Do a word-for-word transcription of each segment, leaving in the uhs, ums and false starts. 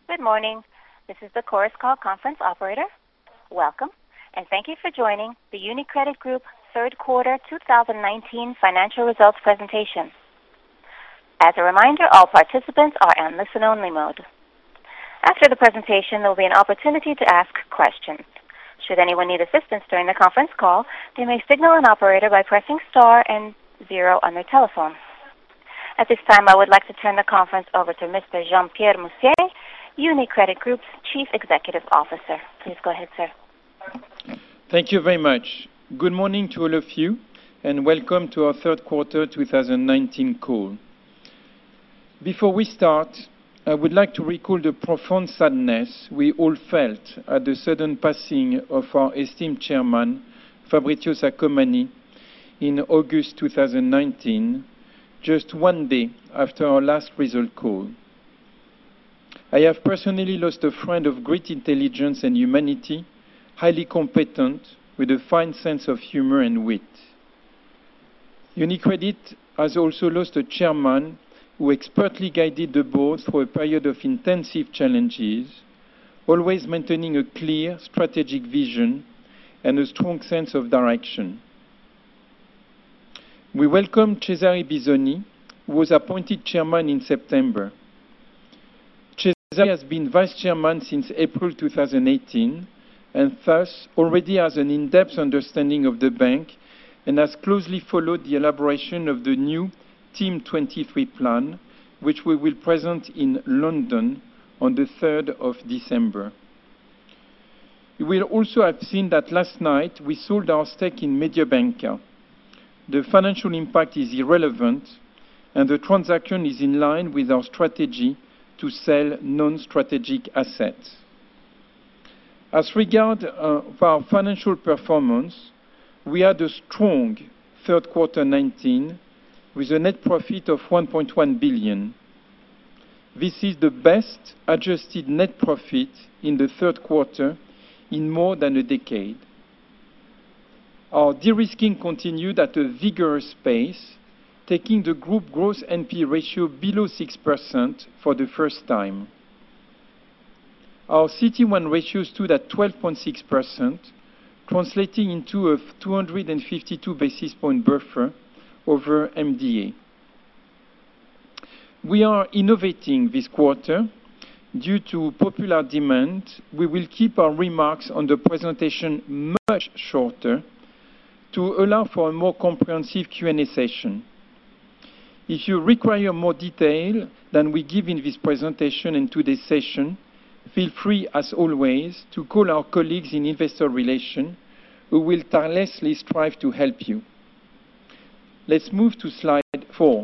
Good morning. This is the Chorus Call conference operator. Welcome, and thank you for joining the UniCredit Group third quarter two thousand nineteen financial results presentation. As a reminder, all participants are in listen-only mode. After the presentation, there will be an opportunity to ask questions. Should anyone need assistance during the conference call, they may signal an operator by pressing star and zero on their telephone. At this time, I would like to turn the conference over to Mister Jean-Pierre Mustier, UniCredit Group's Chief Executive Officer. Please go ahead, sir. Thank you very much. Good morning to all of you, and welcome to our third quarter two thousand nineteen call. Before we start, I would like to recall the profound sadness we all felt at the sudden passing of our esteemed chairman, Fabrizio Saccomanni, in August two thousand nineteen, just one day after our last result call. I have personally lost a friend of great intelligence and humanity, highly competent, with a fine sense of humor and wit. UniCredit has also lost a chairman who expertly guided the board through a period of intensive challenges, always maintaining a clear strategic vision and a strong sense of direction. We welcome Cesare Bisogni, who was appointed chairman in September. Cesare has been vice chairman since April two thousand eighteen, and thus already has an in-depth understanding of the bank and has closely followed the elaboration of the new Team twenty-three plan, which we will present in London on the third of December. You will also have seen that last night we sold our stake in Mediobanca. The financial impact is irrelevant, and the transaction is in line with our strategy to sell non-strategic assets. As regards uh, our financial performance, we had a strong third quarter nineteen with a net profit of one point one billion. This is the best adjusted net profit in the third quarter in more than a decade. Our de-risking continued at a vigorous pace, taking the group gross N P E ratio below six percent for the first time. Our C T one ratio stood at twelve point six percent, translating into a two hundred fifty-two basis point buffer over M D A. We are innovating this quarter. Due to popular demand, we will keep our remarks on the presentation much shorter to allow for a more comprehensive Q and A session. If you require more detail than we give in this presentation and today's session, feel free, as always, to call our colleagues in Investor Relations, who will tirelessly strive to help you. Let's move to slide four.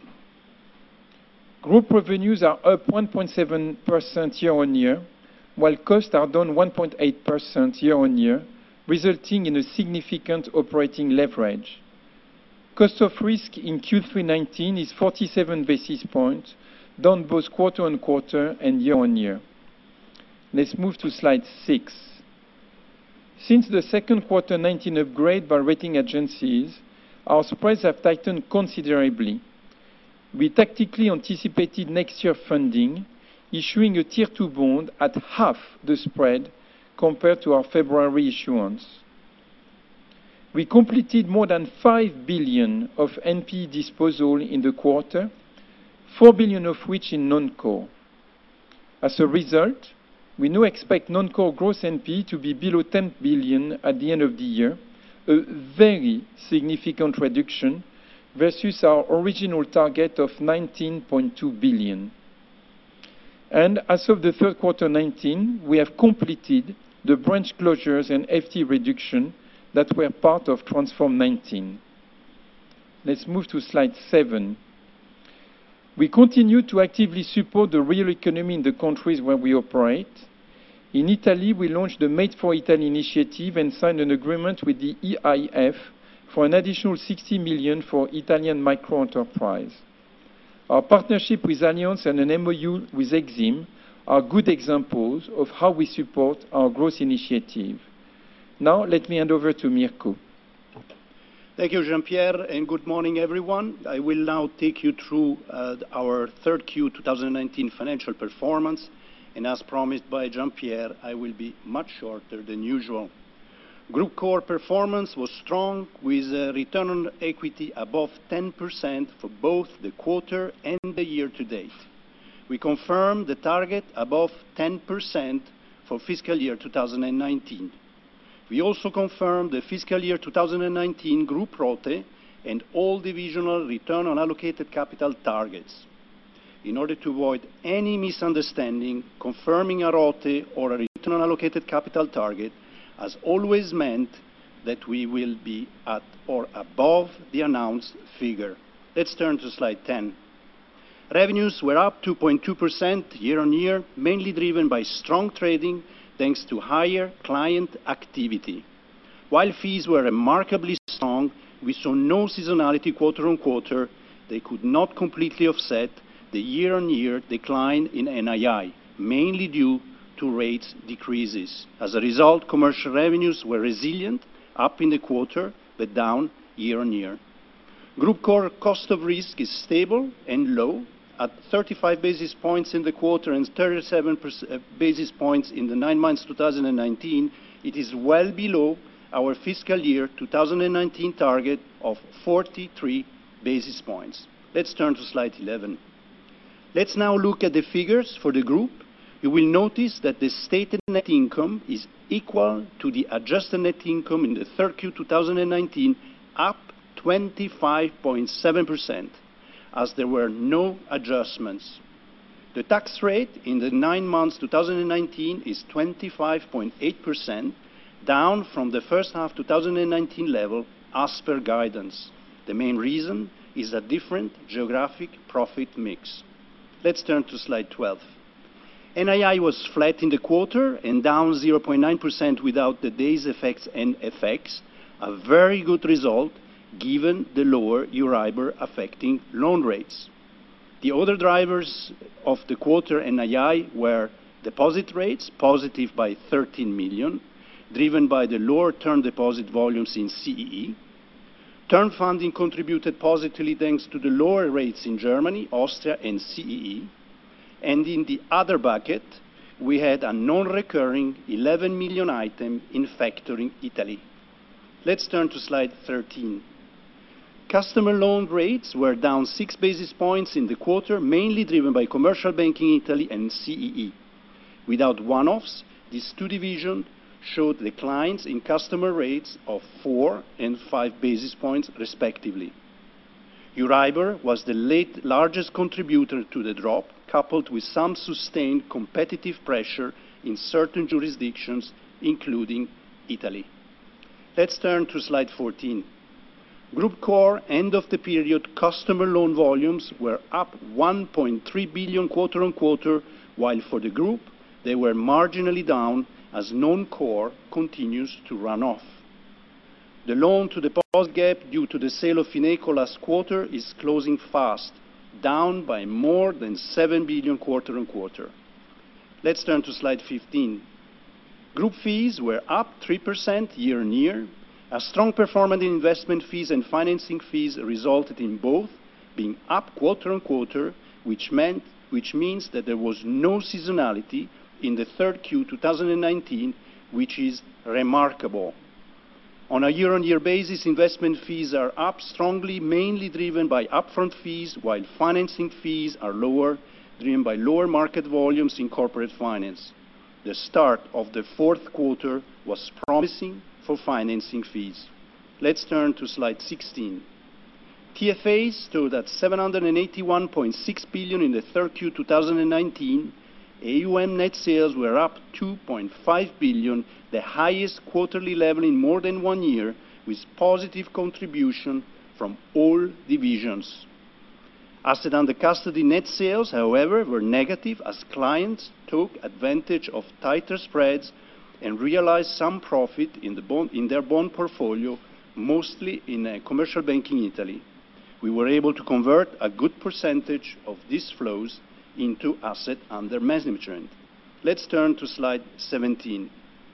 Group revenues are up one point seven percent year-on-year, while costs are down one point eight percent year-on-year, resulting in a significant operating leverage. Cost of risk in Q three nineteen is forty-seven basis points, down both quarter-on-quarter and year-on-year. Let's move to slide six. Since the second quarter nineteen upgrade by rating agencies, our spreads have tightened considerably. We tactically anticipated next year funding, issuing a Tier two bond at half the spread compared to our February issuance. We completed more than five billion of N P E disposal in the quarter, four billion of which in non-core. As a result, we now expect non-core gross N P E to be below ten billion at the end of the year, a very significant reduction versus our original target of nineteen point two billion. And as of the third quarter nineteen, we have completed the branch closures and F T E reduction that were part of Transform nineteen. Let's move to slide seven. We continue to actively support the real economy in the countries where we operate. In Italy, we launched the Made for Italy initiative and signed an agreement with the E I F for an additional sixty million for Italian micro-enterprise. Our partnership with Allianz and an M O U with Exim are good examples of how we support our growth initiative. Now, let me hand over to Mirko. Thank you, Jean-Pierre, and good morning, everyone. I will now take you through uh, our third Q twenty nineteen financial performance and as promised by Jean-Pierre, I will be much shorter than usual. Group core performance was strong, with a return on equity above ten percent for both the quarter and the year to date. We confirm the target above ten percent for fiscal year two thousand nineteen. We also confirm the fiscal year two thousand nineteen group R O T E and all divisional return on allocated capital targets. In order to avoid any misunderstanding, confirming a R O T E or a return on allocated capital target has always meant that we will be at or above the announced figure. Let's turn to slide ten. Revenues were up two point two percent year-on-year, mainly driven by strong trading thanks to higher client activity. While fees were remarkably strong, we saw no seasonality quarter-on-quarter. They could not completely offset the year-on-year decline in N I I, mainly due to rates decreases. As a result, commercial revenues were resilient, up in the quarter, but down year-on-year. Group core cost of risk is stable and low, at thirty-five basis points in the quarter and thirty-seven basis points in the nine months two thousand nineteen. It is well below our fiscal year two thousand nineteen target of forty-three basis points. Let's turn to slide eleven. Let's now look at the figures for the group. You will notice that the stated net income is equal to the adjusted net income in the third Q two thousand nineteen, up twenty-five point seven percent, as there were no adjustments. The tax rate in the nine months two thousand nineteen is twenty-five point eight percent, down from the first half two thousand nineteen level as per guidance. The main reason is a different geographic profit mix. Let's turn to slide twelve. N I I was flat in the quarter and down zero point nine percent without the days effects and effects, a very good result given the lower Euribor affecting loan rates. The other drivers of the quarter N I I were deposit rates, positive by thirteen million, driven by the lower term deposit volumes in C E E. Term funding contributed positively thanks to the lower rates in Germany, Austria, and C E E. And in the other bucket, we had a non-recurring eleven million item in factoring Italy. Let's turn to slide thirteen. Customer loan rates were down six basis points in the quarter, mainly driven by commercial banking Italy and C E E. Without one-offs, these two divisions showed declines in customer rates of four and five basis points respectively. Euribor was the late largest contributor to the drop, coupled with some sustained competitive pressure in certain jurisdictions, including Italy. Let's turn to slide fourteen. Group core end of the period customer loan volumes were up one point three billion quarter on quarter, while for the group they were marginally down as non-core continues to run off. The loan-to-deposit gap due to the sale of Fineco last quarter is closing fast, down by more than seven billion quarter on quarter. Let's turn to slide fifteen. Group fees were up three percent year on year. A strong performance in investment fees and financing fees resulted in both being up quarter on quarter, which meant which means that there was no seasonality in the third Q two thousand nineteen, which is remarkable. On a year-on-year basis, investment fees are up strongly, mainly driven by upfront fees, while financing fees are lower, driven by lower market volumes in corporate finance. The start of the fourth quarter was promising for financing fees. Let's turn to slide sixteen. T F As stood at seven hundred eighty-one point six billion in the third Q two thousand nineteen. A U M net sales were up two point five billion, the highest quarterly level in more than one year, with positive contribution from all divisions. Asset under custody net sales, however, were negative as clients took advantage of tighter spreads and realized some profit in, the bond, in their bond portfolio, mostly in uh, commercial banking Italy. We were able to convert a good percentage of these flows into asset under management. Let's turn to slide seventeen.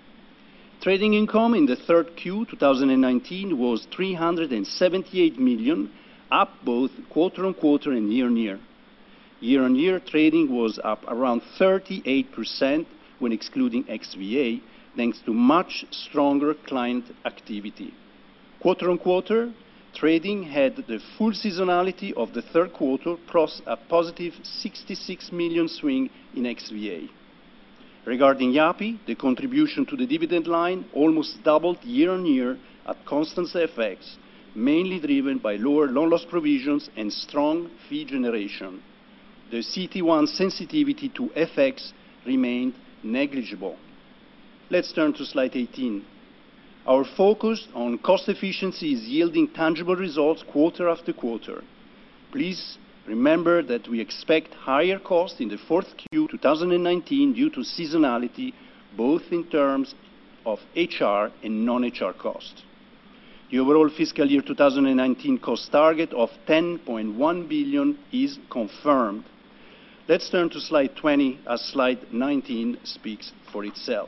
Trading income in the third Q two thousand nineteen was three hundred seventy-eight million, up both quarter on quarter and year on year. Year-on-year, trading was up around thirty-eight percent when excluding X V A, thanks to much stronger client activity. Quarter-on-quarter, trading had the full seasonality of the third quarter, plus a positive sixty-six million swing in X V A. Regarding Yapı, the contribution to the dividend line almost doubled year-on-year at constant F X, mainly driven by lower loan loss provisions and strong fee generation. The C E T one sensitivity to F X remained negligible. Let's turn to slide eighteen. Our focus on cost efficiency is yielding tangible results quarter after quarter. Please remember that we expect higher costs in the fourth Q twenty nineteen due to seasonality, both in terms of H R and non-H R costs. The overall fiscal year two thousand nineteen cost target of ten point one billion is confirmed. Let's turn to slide twenty, as slide nineteen speaks for itself.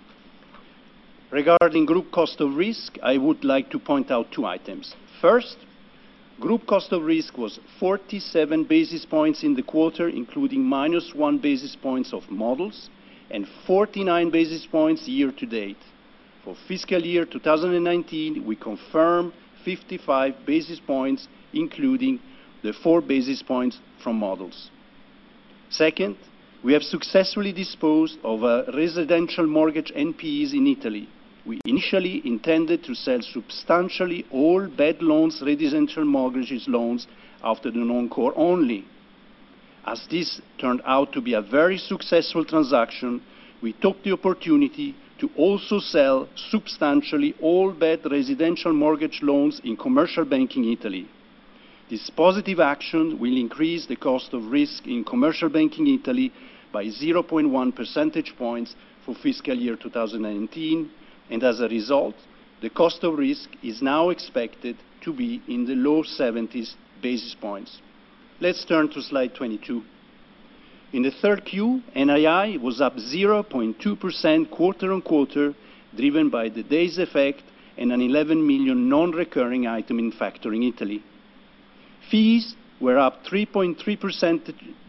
Regarding group cost of risk, I would like to point out two items. First, group cost of risk was forty-seven basis points in the quarter, including minus one basis points of models, and forty-nine basis points year to date. For fiscal year two thousand nineteen, we confirm fifty-five basis points, including the four basis points from models. Second, we have successfully disposed of a residential mortgage N P Es in Italy. We initially intended to sell substantially all bad loans residential mortgages loans after the non-core only. As this turned out to be a very successful transaction, we took the opportunity to also sell substantially all bad residential mortgage loans in commercial banking Italy. This positive action will increase the cost of risk in commercial banking Italy by zero point one percentage points for fiscal year two thousand nineteen, and as a result, the cost of risk is now expected to be in the low seventies basis points. Let's turn to slide twenty-two. In the third Q, N I I was up zero point two percent quarter on quarter, driven by the days effect and an eleven million non-recurring item in factoring Italy. Fees were up three point three percent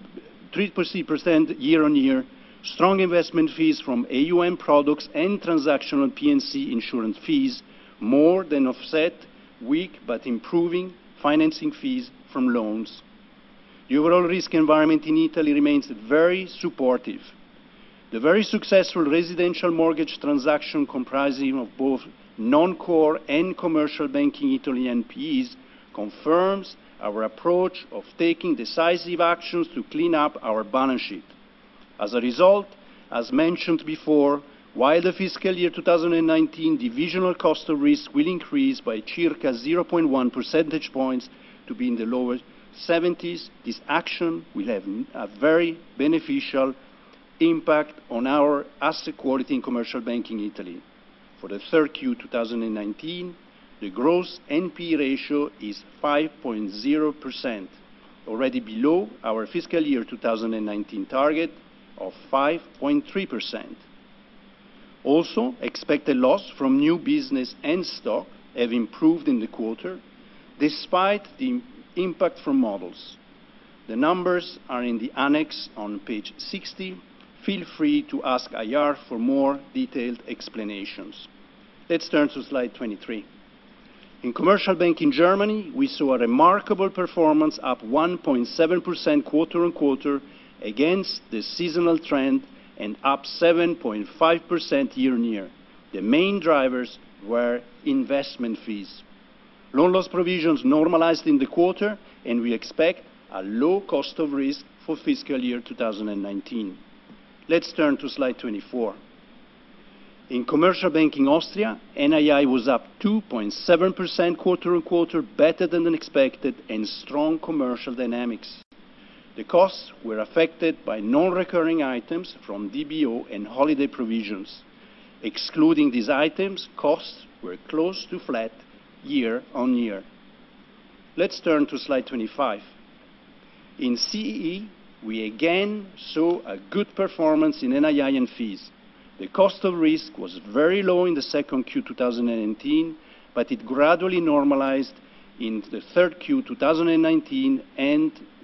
year on year. Strong investment fees from A U M products and transactional P and C insurance fees more than offset weak but improving financing fees from loans. The overall risk environment in Italy remains very supportive. The very successful residential mortgage transaction comprising of both non-core and commercial banking Italy N P Es confirms our approach of taking decisive actions to clean up our balance sheet. As a result, as mentioned before, while the fiscal year two thousand nineteen divisional cost of risk will increase by circa zero point one percentage points to be in the lower seventies, this action will have a very beneficial impact on our asset quality in commercial banking Italy. For the third Q two thousand nineteen, the gross N P E ratio is five point zero percent, already below our fiscal year two thousand nineteen target of five point three percent. Also, expected loss from new business and stock have improved in the quarter, despite the impact from models. The numbers are in the annex on page sixty. Feel free to ask I R for more detailed explanations. Let's turn to slide twenty-three. In commercial bank in Germany, we saw a remarkable performance, up one point seven percent quarter on quarter against the seasonal trend, and up seven point five percent year on year. The main drivers were investment fees. Loan loss provisions normalized in the quarter, and we expect a low cost of risk for fiscal year two thousand nineteen. Let's turn to slide twenty-four. In commercial banking Austria, N I I was up two point seven percent quarter on quarter, better than expected, and strong commercial dynamics. The costs were affected by non-recurring items from D B O and holiday provisions. Excluding these items, costs were close to flat year on year. Let's turn to slide twenty-five. In C E E, we again saw a good performance in N I I and fees. The cost of risk was very low in the second Q two thousand nineteen, but it gradually normalized in the third Q two thousand nineteen and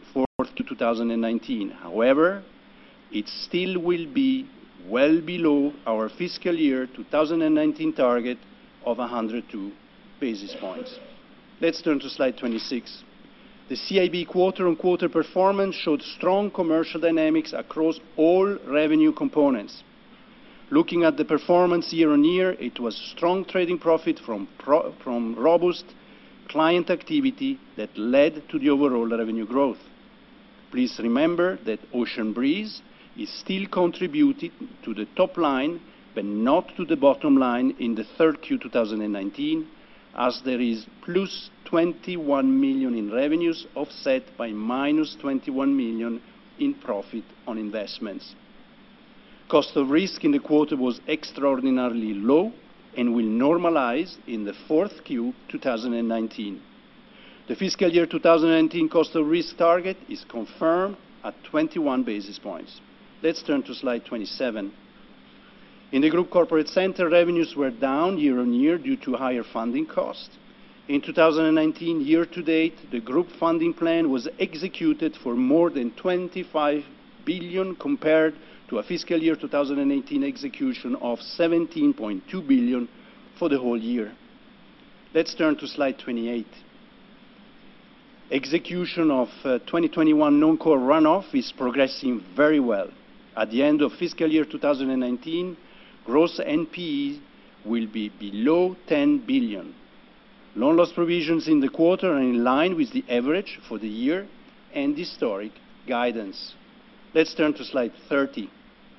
fourth Q two thousand nineteen. However, it still will be well below our fiscal year two thousand nineteen target of one hundred two basis points. Let's turn to slide twenty-six. The C I B quarter-on-quarter performance showed strong commercial dynamics across all revenue components. Looking at the performance year-on-year, it was strong trading profit from, pro from robust client activity that led to the overall revenue growth. Please remember that Ocean Breeze is still contributing to the top line, but not to the bottom line in the third Q two thousand nineteen, as there is plus twenty-one million in revenues offset by minus twenty-one million in profit on investments. Cost of risk in the quarter was extraordinarily low and will normalize in the fourth Q two thousand nineteen. The fiscal year two thousand nineteen cost of risk target is confirmed at twenty-one basis points. Let's turn to slide twenty-seven. In the Group Corporate Center, revenues were down year-on-year due to higher funding costs. In two thousand nineteen, year-to-date, the group funding plan was executed for more than twenty-five billion compared to a fiscal year two thousand eighteen execution of seventeen point two billion for the whole year. Let's turn to slide twenty-eight. Execution of uh, twenty twenty-one non-core runoff is progressing very well. At the end of fiscal year two thousand nineteen, gross N P Es will be below ten billion. Loan loss provisions in the quarter are in line with the average for the year and historic guidance. Let's turn to slide thirty.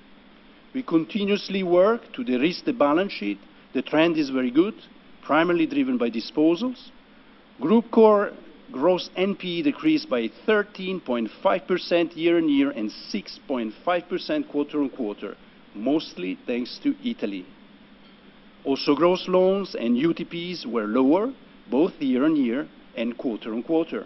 We continuously work to de-risk the balance sheet. The trend is very good, primarily driven by disposals. Group core gross N P E decreased by thirteen point five percent year-on-year and six point five percent quarter-on-quarter, mostly thanks to Italy. Also, gross loans and U T Ps were lower, both year-on-year and quarter-on-quarter.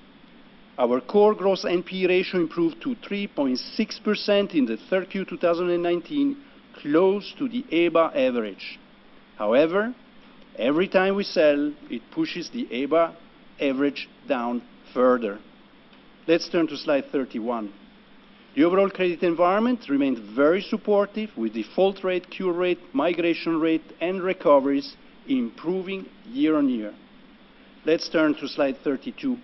Our core gross N P E ratio improved to three point six percent in the third Q two thousand nineteen, close to the E B A average. However, every time we sell, it pushes the E B A average down further. Let's turn to slide thirty-one. The overall credit environment remained very supportive, with default rate, cure rate, migration rate, and recoveries improving year-on-year. Let's turn to slide thirty-two.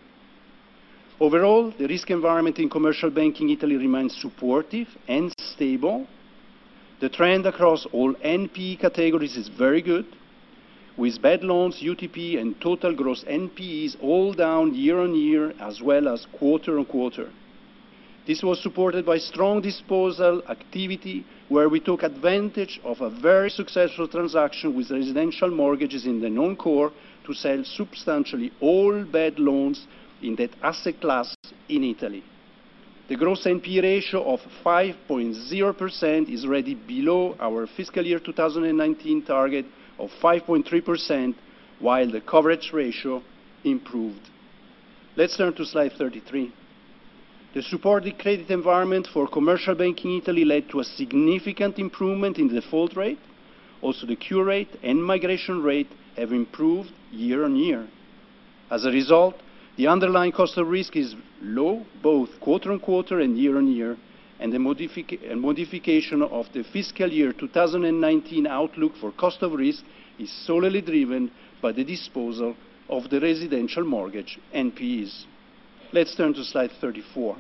Overall, the risk environment in commercial banking Italy remains supportive and stable. The trend across all N P E categories is very good, with bad loans, U T P, and total gross N P Es all down year-on-year as well as quarter-on-quarter. This was supported by strong disposal activity, where we took advantage of a very successful transaction with residential mortgages in the non-core to sell substantially all bad loans in that asset class in Italy. The gross N P E ratio of five point zero percent is already below our fiscal year two thousand nineteen target of five point three percent, while the coverage ratio improved. Let's turn to slide thirty-three. The supportive credit environment for commercial banking Italy led to a significant improvement in the default rate. Also, the cure rate and migration rate have improved year-on-year. As a result, the underlying cost of risk is low, both quarter-on-quarter and year-on-year, and the modific and modification of the fiscal year two thousand nineteen outlook for cost of risk is solely driven by the disposal of the residential mortgage N P Es. Let's turn to slide thirty-four.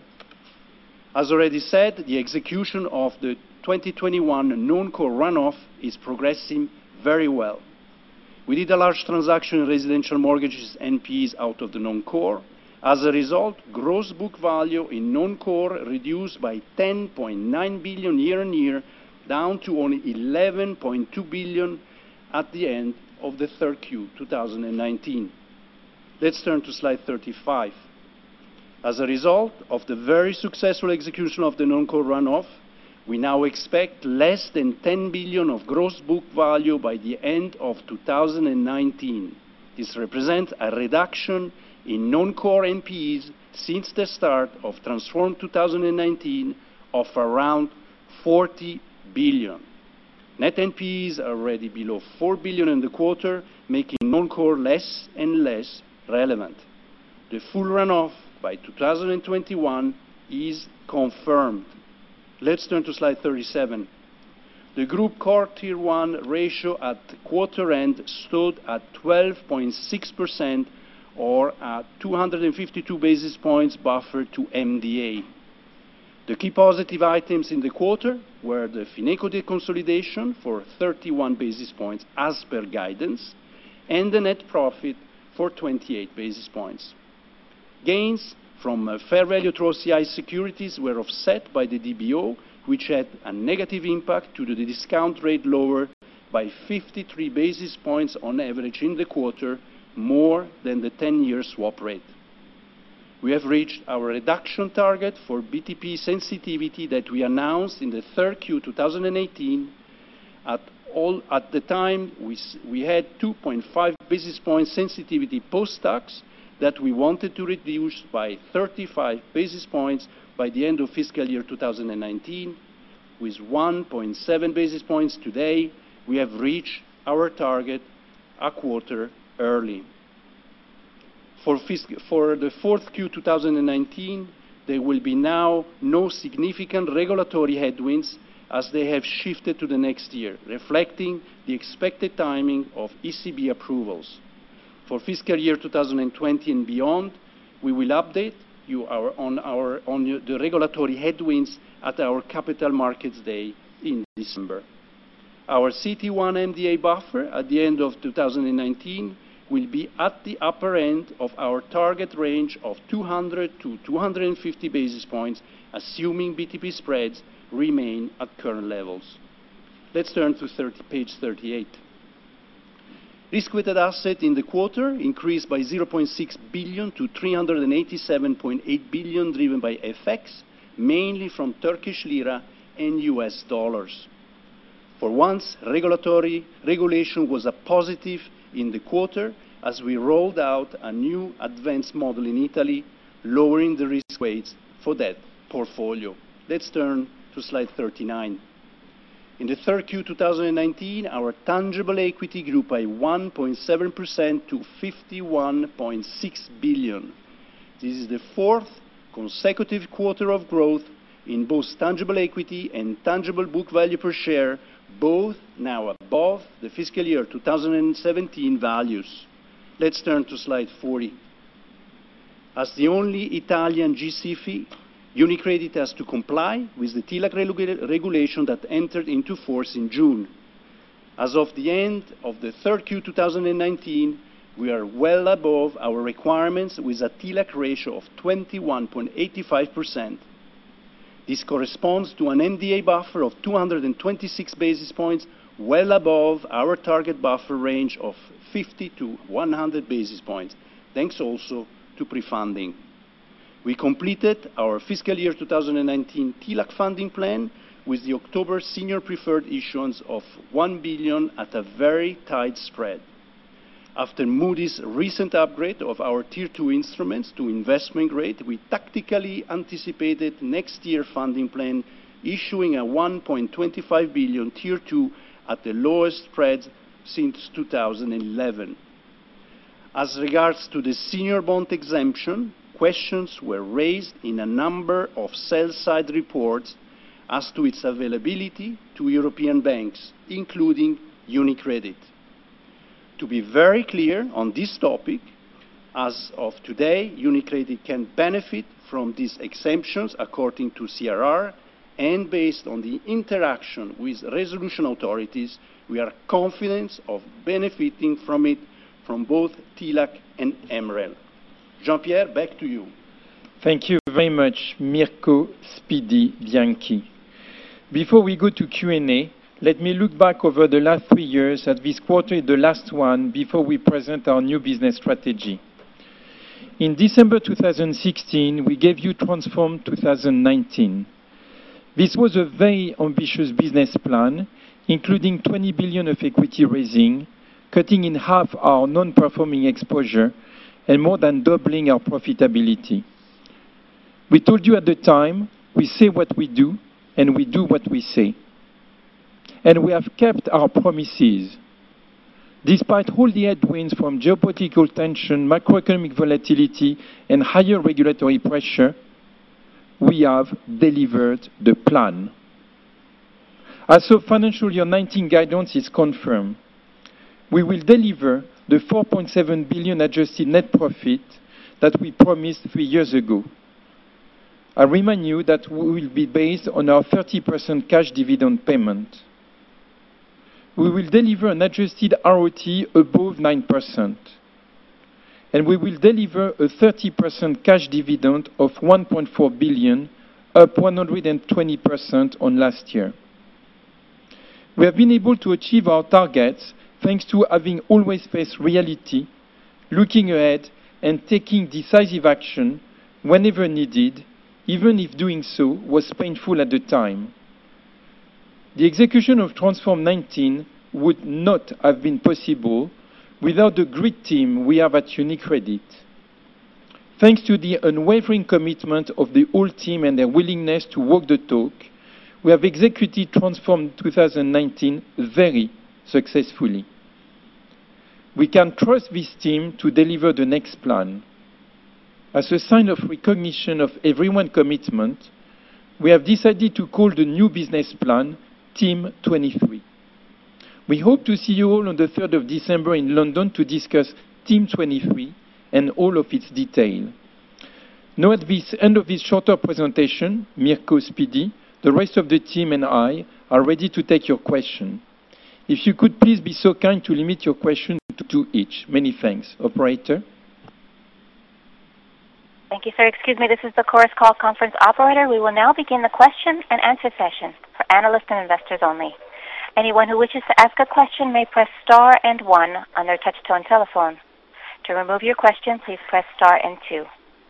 As already said, the execution of the twenty twenty-one non-core runoff is progressing very well. We did a large transaction in residential mortgages N P Es out of the non-core. As a result, gross book value in non-core reduced by ten point nine billion year-on-year, down to only eleven point two billion at the end of the third Q two thousand nineteen. Let's turn to slide thirty-five. As a result of the very successful execution of the non-core runoff, we now expect less than ten billion of gross book value by the end of two thousand nineteen. This represents a reduction in non-core N P Es since the start of Transform two thousand nineteen of around forty billion. Net N P Es are already below four billion in the quarter, making non-core less and less relevant. The full runoff by two thousand twenty-one is confirmed. Let's turn to slide thirty-seven. The Group Core Tier one ratio at quarter end stood at twelve point six percent, or at two hundred fifty-two basis points buffer to M D A. The key positive items in the quarter were the Fineco deconsolidation for thirty-one basis points as per guidance, and the net profit for twenty-eight basis points. Gains from uh, fair value through O C I securities were offset by the D B O, which had a negative impact to the discount rate lower by fifty-three basis points on average in the quarter, more than the ten-year swap rate. We have reached our reduction target for B T P sensitivity that we announced in the third Q two thousand eighteen. At, all, at the time, we, we had two point five basis point sensitivity post-tax that we wanted to reduce by thirty-five basis points by the end of fiscal year two thousand nineteen. With one point seven basis points today, we have reached our target a quarter early. For, for the fourth Q two thousand nineteen, there will be now no significant regulatory headwinds as they have shifted to the next year, reflecting the expected timing of E C B approvals. For fiscal year two thousand twenty and beyond, we will update you our, on, our, on the regulatory headwinds at our Capital Markets Day in December. Our C E T one M D A buffer at the end of two thousand nineteen will be at the upper end of our target range of two hundred to two hundred fifty basis points, assuming B T P spreads remain at current levels. Let's turn to thirty, page thirty-eight. Risk-weighted asset in the quarter increased by zero point six billion to three hundred eighty-seven point eight billion, driven by F X, mainly from Turkish lira and U S dollars. For once, regulatory regulation was a positive in the quarter as we rolled out a new advanced model in Italy, lowering the risk weights for that portfolio. Let's turn to slide thirty-nine. In the third Q two thousand nineteen, our tangible equity grew by one point seven percent to fifty-one point six billion. This is the fourth consecutive quarter of growth in both tangible equity and tangible book value per share, both now above the fiscal year two thousand seventeen values. Let's turn to slide forty. As the only Italian G S I F I, UniCredit has to comply with the TLAC regu regulation that entered into force in June. As of the end of the third Q two thousand nineteen, we are well above our requirements with a TLAC ratio of twenty-one point eight five percent. This corresponds to an M D A buffer of two hundred twenty-six basis points, well above our target buffer range of fifty to one hundred basis points, thanks also to pre-funding. We completed our fiscal year two thousand nineteen TLAC funding plan with the October senior preferred issuance of one billion at a very tight spread. After Moody's recent upgrade of our Tier two instruments to investment grade, we tactically anticipated next year funding plan, issuing a one point two five billion Tier two at the lowest spread since two thousand eleven. As regards to the senior bond exemption, questions were raised in a number of sell-side reports as to its availability to European banks, including UniCredit. To be very clear on this topic, as of today, UniCredit can benefit from these exemptions according to C R R, and based on the interaction with resolution authorities, we are confident of benefiting from it from both TLAC and M R E L. Jean-Pierre, back to you. Thank you very much, Mirko Speedy Bianchi. Before we go to Q and A, let me look back over the last three years, as this quarter is the last one before we present our new business strategy. In December two thousand sixteen, we gave you Transform two thousand nineteen. This was a very ambitious business plan, including twenty billion of equity raising, cutting in half our non-performing exposure, and more than doubling our profitability. We told you at the time, we say what we do, and we do what we say. And we have kept our promises. Despite all the headwinds from geopolitical tension, macroeconomic volatility, and higher regulatory pressure, we have delivered the plan. As of financial year nineteen guidance is confirmed, we will deliver the four point seven billion adjusted net profit that we promised three years ago. I remind you that we will be based on our thirty percent cash dividend payment. We will deliver an adjusted R O T E above nine percent. And we will deliver a thirty percent cash dividend of one point four billion, up one hundred twenty percent on last year. We have been able to achieve our targets thanks to having always faced reality, looking ahead and taking decisive action whenever needed, even if doing so was painful at the time. The execution of Transform nineteen would not have been possible without the great team we have at UniCredit. Thanks to the unwavering commitment of the whole team and their willingness to walk the talk, we have executed Transform twenty nineteen very successfully. We can trust this team to deliver the next plan. As a sign of recognition of everyone's commitment, we have decided to call the new business plan Team twenty-three. We hope to see you all on the third of December in London to discuss Team twenty-three and all of its detail. Now at the end of this shorter presentation, Mirko, Speedy, the rest of the team and I are ready to take your question. If you could please be so kind to limit your question to two each. Many thanks. Operator? Thank you, sir. Excuse me, this is the Chorus Call conference operator. We will now begin the question and answer session for analysts and investors only. Anyone who wishes to ask a question may press star and one on their touch-tone telephone. To remove your question, please press star and two.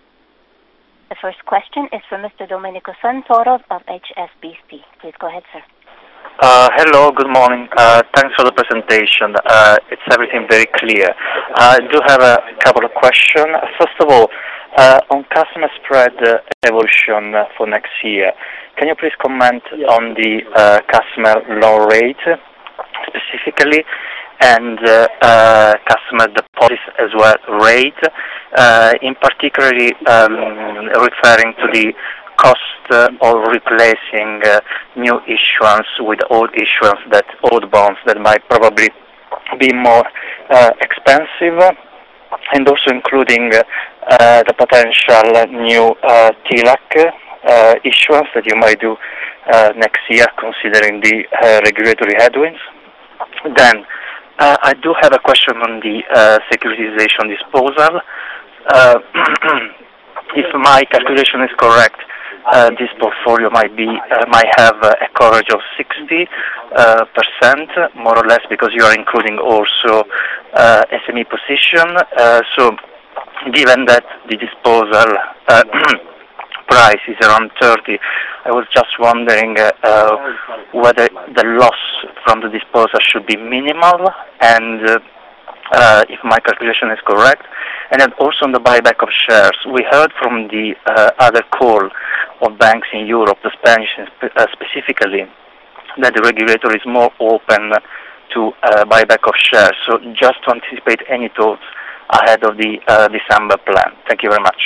The first question is from Mister Domenico Santoro of H S B C. Please go ahead, sir. Uh, hello, good morning. Uh, thanks for the presentation. Uh, it's everything very clear. I do have a couple of questions. First of all, uh, on customer spread uh, evolution uh, for next year, can you please comment on the uh, customer loan rate specifically, and uh, uh, customer deposits as well rate, uh, in particularly um, referring to the cost uh, of replacing uh, new issuance with old issuance, that old bonds that might probably be more uh, expensive, and also including uh, uh, the potential new uh, T L A C uh, issuance that you might do uh, next year, considering the uh, regulatory headwinds. Then, uh, I do have a question on the uh, securitization disposal. Uh, if my calculation is correct, Uh, this portfolio might be uh, might have uh, a coverage of sixty percent, uh, more or less, because you are including also uh, S M E position. Uh, so, given that the disposal uh, price is around thirty, I was just wondering uh, uh, whether the loss from the disposal should be minimal, and uh, uh, if my calculation is correct. And then also on the buyback of shares, we heard from the uh, other call of banks in Europe, the Spanish uh, specifically, that the regulator is more open to uh, buyback of shares. So just to anticipate any thoughts ahead of the uh, December plan. Thank you very much.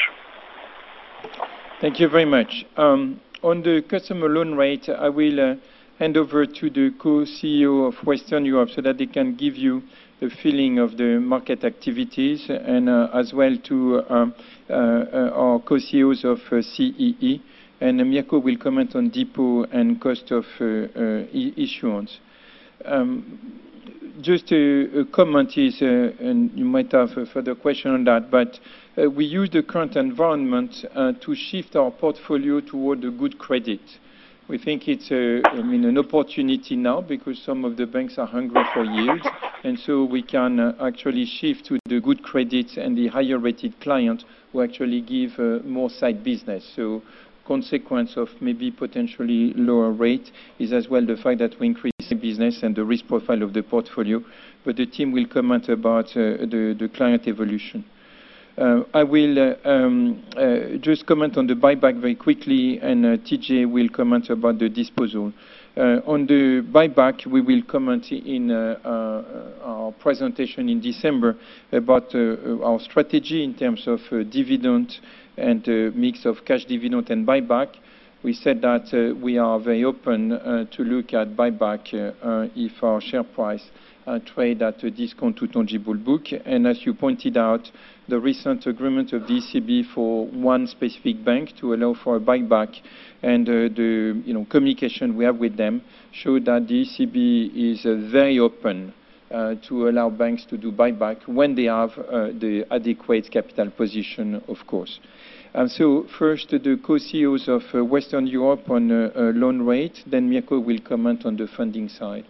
Thank you very much. Um, on the customer loan rate, I will uh, hand over to the co-C E O of Western Europe so that they can give you a feeling of the market activities, and uh, as well to uh, uh, our co-C E Os of uh, C E E. And uh, Mirko will comment on depot and cost of uh, uh, issuance. Um, just a, a comment is, uh, and you might have a further question on that, but uh, we use the current environment uh, to shift our portfolio toward a good credit. We think it's a, I mean, an opportunity now because some of the banks are hungry for yields, and so we can uh, actually shift to the good credits and the higher rated clients who actually give uh, more side business. So consequence of maybe potentially lower rate is as well the fact that we increase the business and the risk profile of the portfolio, but the team will comment about uh, the, the client evolution. Uh, I will uh, um, uh, just comment on the buyback very quickly, and uh, T J will comment about the disposal. Uh, on the buyback, we will comment in uh, uh, our presentation in December about uh, our strategy in terms of uh, dividend and uh, mix of cash dividend and buyback. We said that uh, we are very open uh, to look at buyback uh, uh, if our share price uh, trade at a discount to tangible book. And as you pointed out, the recent agreement of the E C B for one specific bank to allow for a buyback and uh, the you know, communication we have with them show that the E C B is uh, very open uh, to allow banks to do buyback when they have uh, the adequate capital position, of course. Um, so first, uh, the co-C E Os of uh, Western Europe on uh, uh, loan rate, then Mirko will comment on the funding side.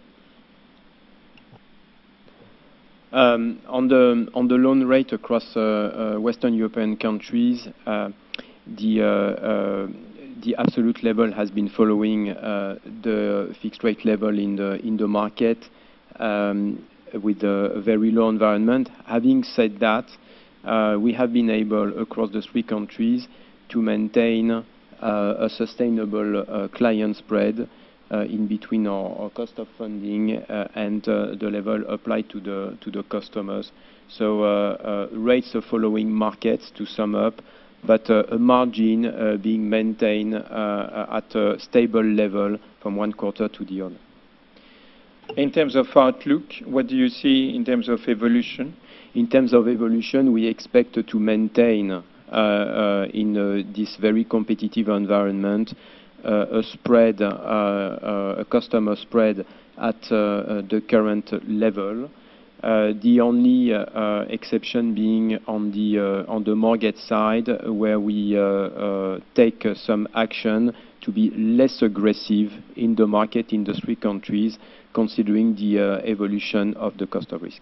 Um, on the on the loan rate across uh, uh, Western European countries, uh, the uh, uh, the absolute level has been following uh, the fixed rate level in the in the market um, with a very low environment. Having said that, uh, we have been able across the three countries to maintain uh, a sustainable uh, client spread Uh, in between our, our cost of funding uh, and uh, the level applied to the to the customers. So uh, uh, rates are following markets to sum up, but uh, a margin uh, being maintained uh, at a stable level from one quarter to the other. In terms of outlook, what do you see in terms of evolution? In terms of evolution, we expect to maintain uh, uh, in uh, this very competitive environment Uh, a spread, uh, uh, a customer spread at uh, uh, the current level. Uh, the only uh, uh, exception being on the uh, on the mortgage side, where we uh, uh, take uh, some action to be less aggressive in the market in the three countries, considering the uh, evolution of the cost of risk.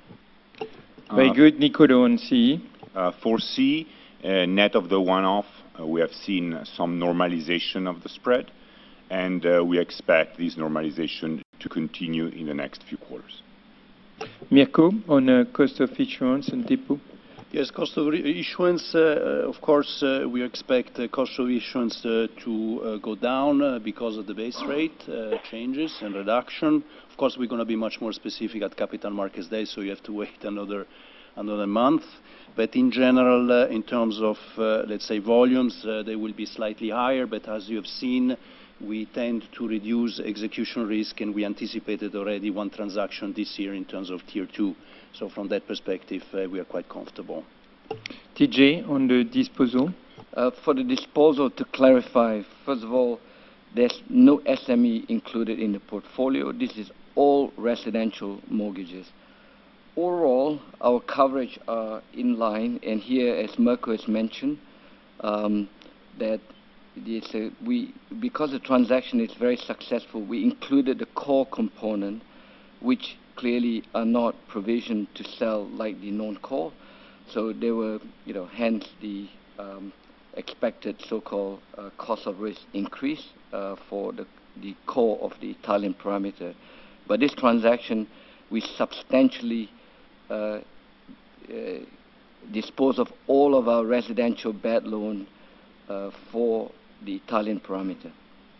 Very Uh, good, Nicolo on C E. Uh, for C E, uh, net of the one-off, Uh, we have seen some normalization of the spread, and uh, we expect this normalization to continue in the next few quarters. Mirko, on uh, cost of issuance and depot. Yes, cost of issuance, uh, of course, uh, we expect the cost of issuance uh, to uh, go down uh, because of the base rate uh, changes and reduction. Of course, we're going to be much more specific at Capital Markets Day, so you have to wait another another month. But in general, uh, in terms of, uh, let's say, volumes, uh, they will be slightly higher. But as you have seen, we tend to reduce execution risk, and we anticipated already one transaction this year in terms of Tier two. So from that perspective, uh, we are quite comfortable. T J, on the disposal. Uh, for the disposal, to clarify, first of all, there's no S M E included in the portfolio. This is all residential mortgages. Overall, our coverage are in line, and here, as Mirko has mentioned, um, that it's a, we, because the transaction is very successful, we included the core component, which clearly are not provisioned to sell like the non-core. So they were, you know, hence the um, expected so-called uh, cost of risk increase uh, for the, the core of the Italian parameter. But this transaction, we substantially Uh, uh, dispose of all of our residential bad loan uh, for the Italian parameter.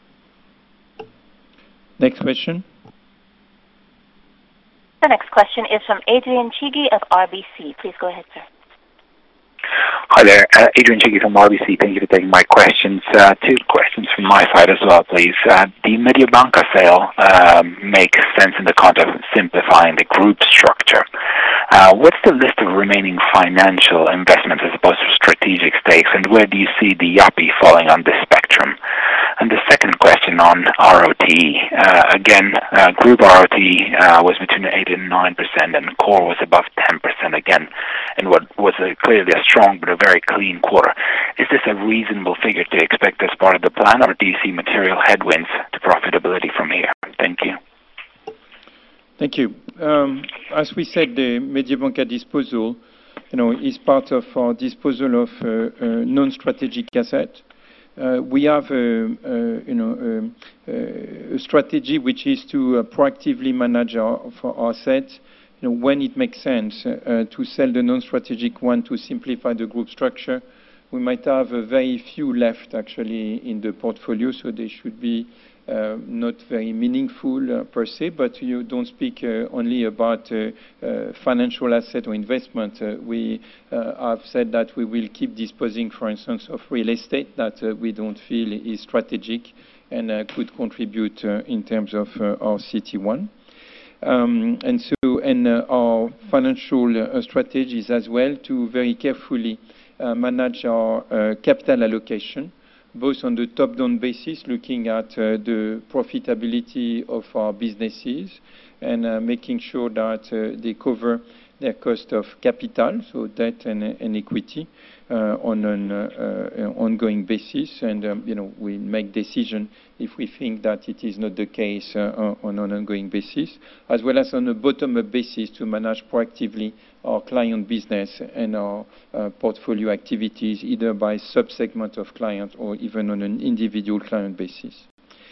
Next question. The next question is from Adrian Chigi of R B C. Please go ahead, sir. Hi there, uh, Adrian Chigi from R B C. Thank you for taking my questions. Uh, two questions from my side as well, please. Uh, the Mediobanca sale um, makes sense in the context of simplifying the group structure. Uh, what's the list of remaining financial investments as opposed to strategic stakes, and where do you see the Y A P I falling on this spectrum? And the second question on R O T E. Uh, again, uh, group R O T E uh, was between eight and nine percent, and core was above ten percent again, in what was a, clearly a strong but a very clean quarter. Is this a reasonable figure to expect as part of the plan, or do you see material headwinds to profitability from here? Thank you. Thank you. Um, as we said, the Mediobanca disposal, you know, is part of our disposal of uh, uh, non-strategic asset. Uh, we have, uh, uh, you know, uh, uh, a strategy which is to uh, proactively manage our, our assets you know, when it makes sense uh, to sell the non-strategic one to simplify the group structure. We might have a very few left actually in the portfolio, so they should be uh, not very meaningful uh, per se, but you don't speak uh, only about uh, uh, financial asset or investment. Uh, we uh, have said that we will keep disposing, for instance, of real estate that uh, we don't feel is strategic and uh, could contribute uh, in terms of uh, our C T one. Um, and so, and uh, our financial uh, strategy is as well to very carefully uh, manage our uh, capital allocation, both on the top-down basis, looking at uh, the profitability of our businesses and uh, making sure that uh, they cover their cost of capital, so debt and, and equity, uh, on an uh, uh, ongoing basis. And um, you know, we make decision if we think that it is not the case uh, on an ongoing basis, as well as on a bottom-up basis to manage proactively our client business and our uh, portfolio activities, either by sub-segment of client or even on an individual client basis.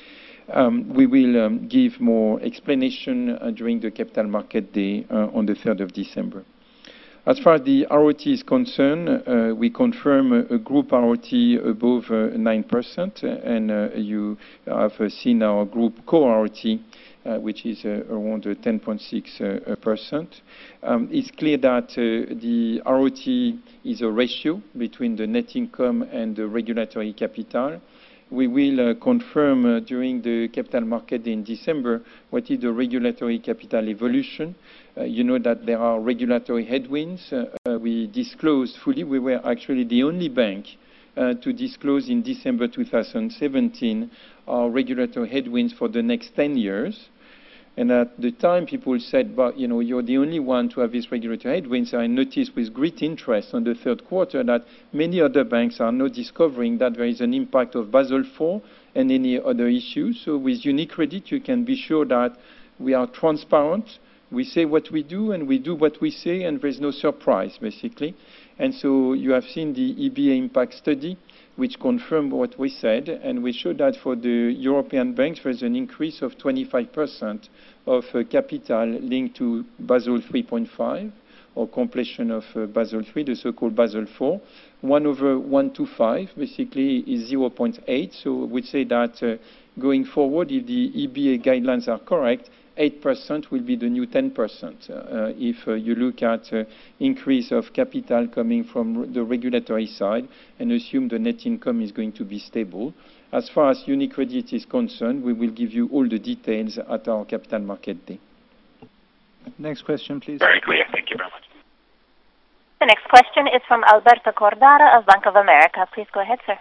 Um, we will um, give more explanation uh, during the Capital Market Day uh, on the third of December. As far as the R O T is concerned, uh, we confirm a, a group R O T above uh, nine percent, and uh, you have uh, seen our group core R O T, uh, which is uh, around uh, ten point six percent. Um, it's clear that uh, the R O T is a ratio between the net income and the regulatory capital. We will uh, confirm uh, during the Capital Market Day in December what is the regulatory capital evolution. Uh, you know that there are regulatory headwinds. Uh, uh, we disclosed fully. We were actually the only bank uh, to disclose in December two thousand seventeen our regulatory headwinds for the next ten years. And at the time, people said, but, you know, you're the only one to have these regulatory headwinds. I noticed with great interest on the third quarter that many other banks are now discovering that there is an impact of Basel four and any other issues. So with UniCredit, you can be sure that we are transparent. We say what we do, and we do what we say, and there's no surprise, basically. And so you have seen the E B A impact study, which confirmed what we said, and we showed that for the European banks, there's an increase of twenty-five percent of uh, capital linked to Basel three point five, or completion of uh, Basel three, the so-called Basel four. one over one to five, basically, is zero point eight. So we'd say that uh, going forward, if the E B A guidelines are correct, eight percent will be the new ten percent. Uh, if uh, you look at uh, increase of capital coming from the regulatory side and assume the net income is going to be stable. As far as UniCredit is concerned, we will give you all the details at our Capital Market Day. Next question, please. Very clear. Thank you very much. The next question is from Alberto Cordara of Bank of America. Please go ahead, sir.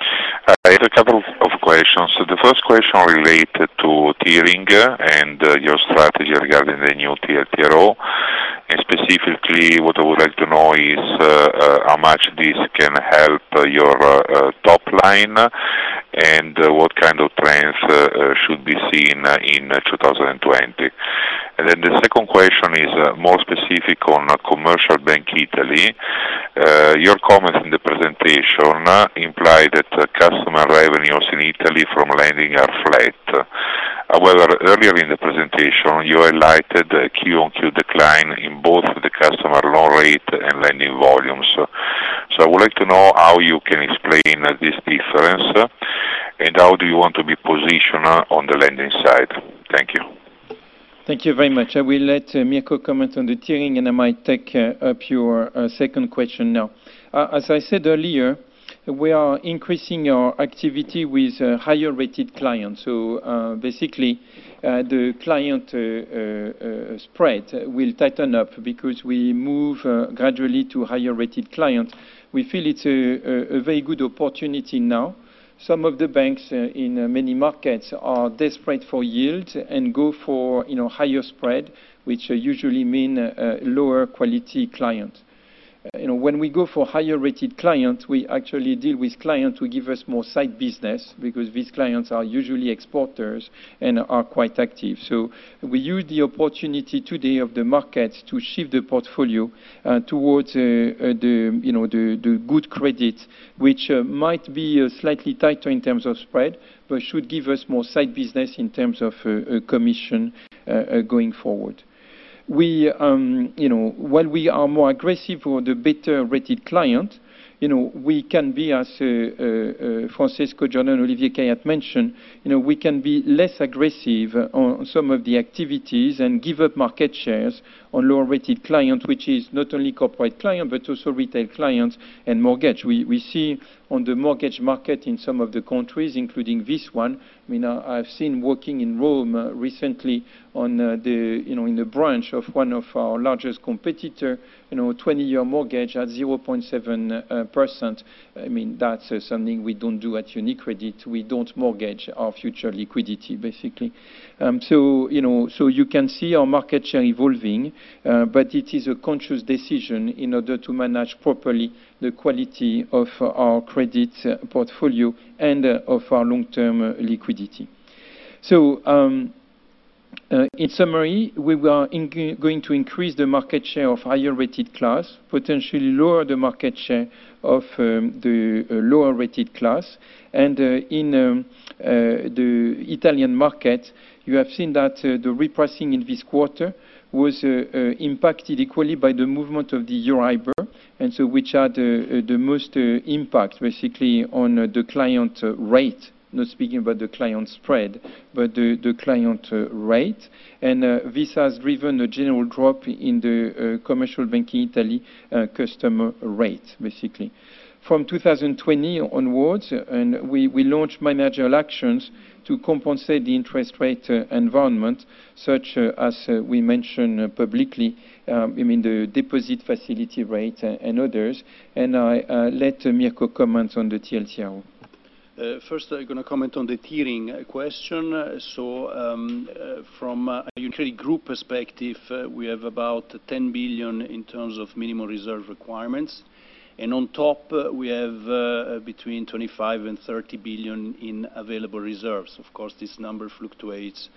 I have a couple of questions. The first question related to tiering and uh, your strategy regarding the new T L T R O. And specifically, what I would like to know is uh, uh, how much this can help uh, your uh, uh, top line, and uh, what kind of trends uh, uh, should be seen uh, in uh, two thousand twenty. And then the second question is uh, more specific on uh, Commercial Bank Italy. Uh, your comments in the presentation uh, imply that uh, customer revenues in Italy from lending are flat. However, earlier in the presentation, you highlighted a Q-on-Q decline in both the customer loan rate and lending volumes. So I would like to know how you can explain uh, this difference, uh, and how do you want to be positioned uh, on the lending side. Thank you. Thank you very much. I will let uh, Mirko comment on the tiering, and I might take uh, up your uh, second question now. Uh, as I said earlier, we are increasing our activity with uh, higher rated clients. So uh, basically, uh, the client uh, uh, spread will tighten up because we move uh, gradually to higher rated clients. We feel it's a, a, a very good opportunity now. Some of the banks uh, in uh, many markets are desperate for yield and go for, you know, higher spread, which uh, usually mean uh, lower quality clients. Uh, you know, when we go for higher rated clients, we actually deal with clients who give us more side business, because these clients are usually exporters and are quite active. So we use the opportunity today of the markets to shift the portfolio uh, towards uh, uh, the, you know, the, the good credit, which uh, might be uh, slightly tighter in terms of spread, but should give us more side business in terms of uh, uh, commission uh, uh, going forward. we, um, you know, while we are more aggressive for the better rated client, you know, we can be, as uh, uh, Francesco Giordano and Olivier Khayat mentioned, you know, we can be less aggressive on some of the activities and give up market shares on lower-rated clients, which is not only corporate client but also retail clients and mortgage. We we see on the mortgage market in some of the countries, including this one. I mean, I, I've seen working in Rome uh, recently on uh, the, you know, in the branch of one of our largest competitor, you know, twenty-year mortgage at zero point seven percent. Uh, I mean, that's uh, something we don't do at UniCredit. We don't mortgage our future liquidity, basically. Um, so, you know, so you can see our market share evolving, uh, but it is a conscious decision in order to manage properly the quality of uh, our credit uh, portfolio and uh, of our long-term uh, liquidity. So, um, Uh, in summary, we are in going to increase the market share of higher-rated class, potentially lower the market share of um, the uh, lower-rated class. And uh, in um, uh, the Italian market, you have seen that uh, the repricing in this quarter was uh, uh, impacted equally by the movement of the Euribor, and so which had uh, uh, the most uh, impact, basically, on uh, the client uh, rate. Not speaking about the client spread, but the, the client uh, rate. And uh, this has driven a general drop in the uh, commercial banking Italy uh, customer rate, basically. From two thousand twenty onwards, uh, and we, we launched managerial actions to compensate the interest rate uh, environment, such uh, as uh, we mentioned uh, publicly, um, I mean the deposit facility rate uh, and others. And I uh, let uh, Mirko comment on the T L T R O. Uh, first, I'm going to comment on the tiering uh, question. Uh, so, um, uh, from uh, a UniCredit Group perspective, uh, we have about ten billion in terms of minimum reserve requirements, and on top, uh, we have uh, between twenty-five and thirty billion in available reserves. Of course, this number fluctuates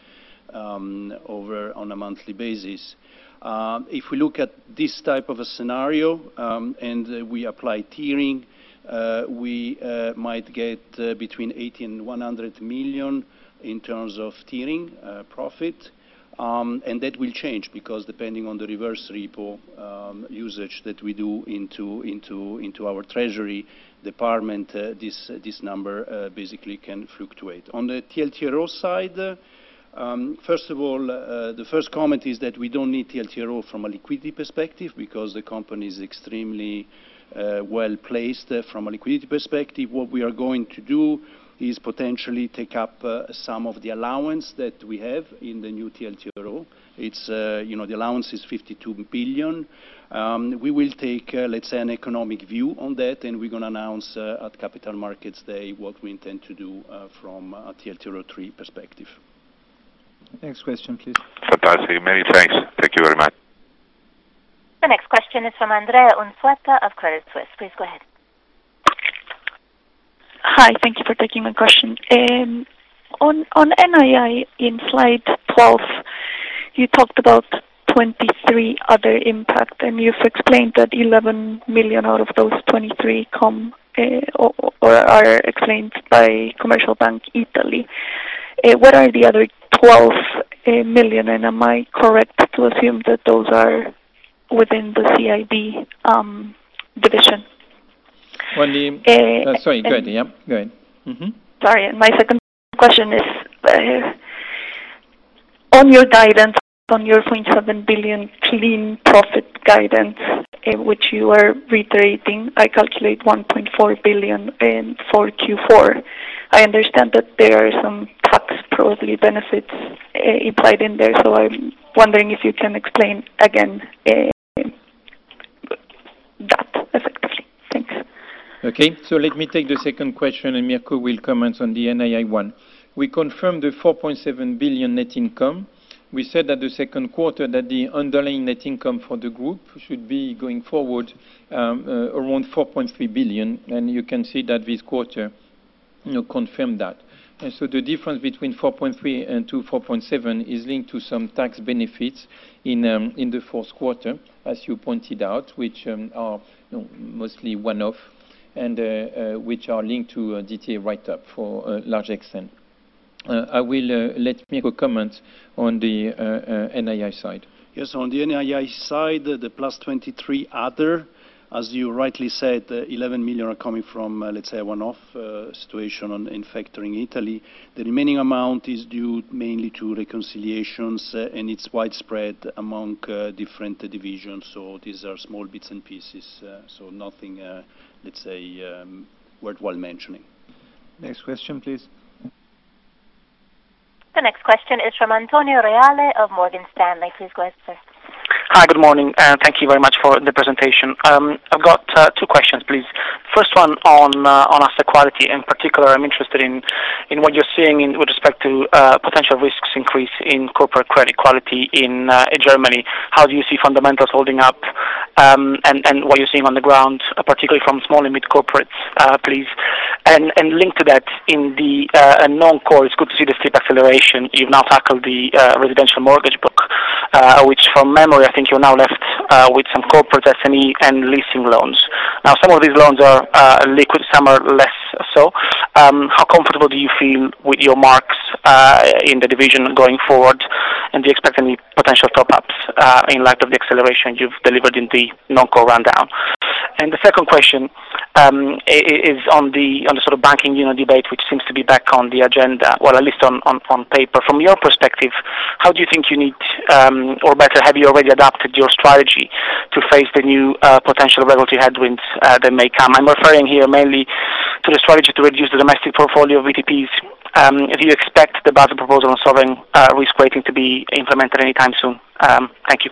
um, over on a monthly basis. Uh, if we look at this type of a scenario um, and uh, we apply tiering, Uh, we uh, might get uh, between eighty and one hundred million in terms of tiering uh, profit, um, and that will change because depending on the reverse repo um, usage that we do into into into our treasury department, uh, this uh, this number uh, basically can fluctuate. On the T L T R O side, uh, um, first of all, uh, the first comment is that we don't need T L T R O from a liquidity perspective because the company is extremely Uh, well placed uh, from a liquidity perspective. What we are going to do is potentially take up uh, some of the allowance that we have in the new T L T R O. It's, uh, you know, the allowance is fifty-two billion. Um, we will take, uh, let's say, an economic view on that, and we're going to announce uh, at Capital Markets Day what we intend to do uh, from a T L T R O three perspective. Next question, please. Fantastic. Many thanks. Thank you very much. The next question is from Andrea Unzueta of Credit Suisse. Please go ahead. Hi, thank you for taking my question. Um, on, on N I I, in slide twelve, you talked about twenty-three other impact, and you've explained that eleven million out of those twenty-three come uh, or, or are explained by Commercial Bank Italy. Uh, what are the other twelve uh, million, and am I correct to assume that those are within the C I B um, division? Well, the, uh, uh, sorry, go ahead. Yeah, go ahead. Mm-hmm. Sorry, and my second question is uh, on your guidance, on your zero point seven billion clean profit guidance, uh, which you are reiterating. I calculate one point four billion in for Q four. I understand that there are some tax probably benefits uh, implied in there, so I'm wondering if you can explain again uh, that effectively. Thanks. Okay, so let me take the second question, and Mirko will comment on the N I I one. We confirmed the four point seven billion net income. We said at the second quarter that the underlying net income for the group should be going forward um, uh, around four point three billion, and you can see that this quarter, you know, confirmed that. And so the difference between four point three and to four point seven is linked to some tax benefits in um, in the fourth quarter, as you pointed out, which um, are, you know, mostly one-off, and uh, uh, which are linked to uh, D T A write-up for a large extent. Uh, I will uh, let Mirko comment on the uh, uh, N I I side. Yes, on the N I I side, the plus twenty-three other, as you rightly said, uh, eleven million are coming from, uh, let's say, a one-off uh, situation on, in factoring Italy. The remaining amount is due mainly to reconciliations, uh, and it's widespread among uh, different uh, divisions. So these are small bits and pieces, uh, so nothing, uh, let's say, um, worthwhile mentioning. Next question, please. The next question is from Antonio Reale of Morgan Stanley. Please go ahead, sir. Hi, good morning, and thank you very much for the presentation. Um, I've got uh, two questions, please. First one on uh, on asset quality. In particular, I'm interested in in what you're seeing in, with respect to uh, potential risks increase in corporate credit quality in, uh, in Germany. How do you see fundamentals holding up, um, and and what you're seeing on the ground, uh, particularly from small and mid corporates, uh, please. And and linked to that, in the uh, non-core, it's good to see the steep acceleration. You've now tackled the uh, residential mortgage book, uh, which from memory, I think you're now left uh, with some corporate S M E and leasing loans. Now, some of these loans are uh, liquid, some are less so. Um, how comfortable do you feel with your marks uh, in the division going forward, and do you expect any potential top-ups uh, in light of the acceleration you've delivered in the non-core rundown? And the second question um, is on the on the sort of banking union debate, which seems to be back on the agenda, well, at least on, on, on paper. From your perspective, how do you think you need, um, or better, have you already adapted your strategy to face the new uh, potential regulatory headwinds uh, that may come? I'm referring here mainly to the strategy to reduce the domestic portfolio of V T Ps. Um, do you expect the Basel proposal on sovereign uh, risk weighting to be implemented anytime soon? Um, thank you.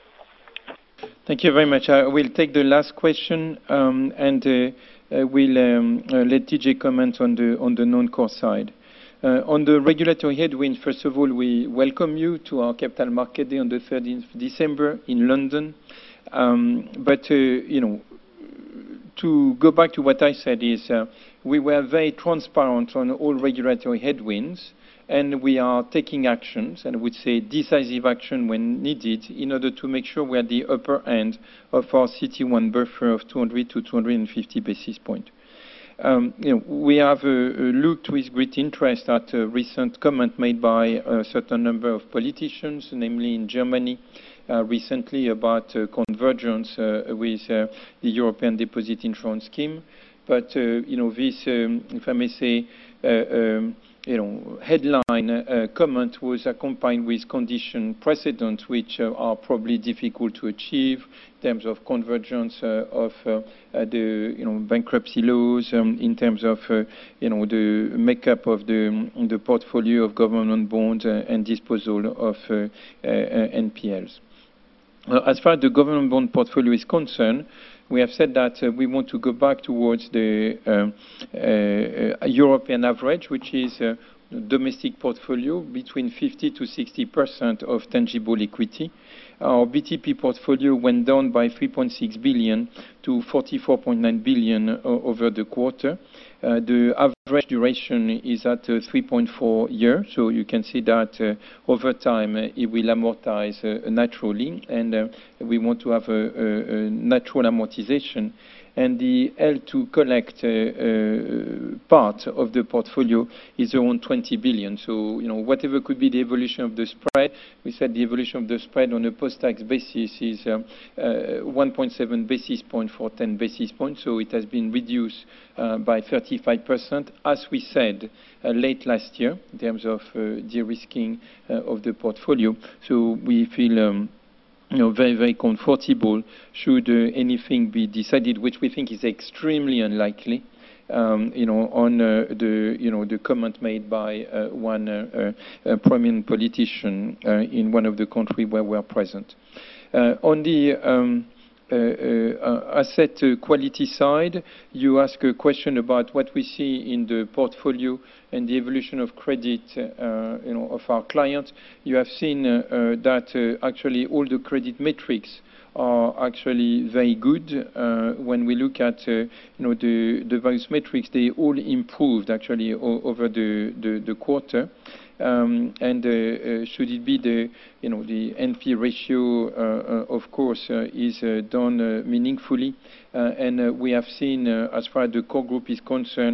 Thank you very much. I will take the last question, um, and uh, uh, we'll um, uh, let T J comment on the on the non-core side. Uh, on the regulatory headwind, first of all, we welcome you to our Capital Market Day on the thirteenth of December in London. Um, but uh, you know, to go back to what I said is uh, we were very transparent on all regulatory headwinds, and we are taking actions, and I would say decisive action when needed, in order to make sure we're at the upper end of our C T one buffer of two hundred to two hundred fifty basis points. Um, you know, we have uh, looked with great interest at a recent comment made by a certain number of politicians, namely in Germany, uh, recently about uh, convergence uh, with uh, the European Deposit Insurance Scheme. But uh, you know, this, um, if I may say, uh, um, you know, headline uh, comment was accompanied with condition precedents which uh, are probably difficult to achieve in terms of convergence uh, of uh, uh, the you know bankruptcy laws, um, in terms of uh, you know the makeup of the the portfolio of government bonds uh, and disposal of uh, uh, N P Ls. Uh, as far as the government bond portfolio is concerned, we have said that uh, we want to go back towards the um, uh, uh, European average, which is uh, domestic portfolio between fifty to sixty percent of tangible equity. Our B T P portfolio went down by three point six billion to forty-four point nine billion uh, over the quarter. Uh, the average duration is at uh, three point four years, so you can see that uh, over time uh, it will amortize uh, naturally, and uh, we want to have a, a, a natural amortization. And the L to collect uh, uh, part of the portfolio is around twenty billion. So, you know, whatever could be the evolution of the spread, we said the evolution of the spread on a post-tax basis is um, uh, one point seven basis point for ten basis points. So it has been reduced uh, by thirty-five percent, as we said uh, late last year, in terms of uh, de-risking uh, of the portfolio. So we feel Um, you know, very, very comfortable should uh, anything be decided, which we think is extremely unlikely, um, you know, on uh, the, you know, the comment made by uh, one uh, uh, prominent politician uh, in one of the countries where we are present. Uh, on the um, Uh, uh, asset uh, quality side, you ask a question about what we see in the portfolio and the evolution of credit, uh, you know, of our clients. You have seen uh, uh, that uh, actually all the credit metrics are actually very good. Uh, when we look at uh, you know the the various metrics, they all improved actually o over the the, the quarter. Um, and uh, uh, should it be the, you know, the N P ratio, uh, uh, of course, uh, is uh, done uh, meaningfully, uh, and uh, we have seen, uh, as far as the core group is concerned,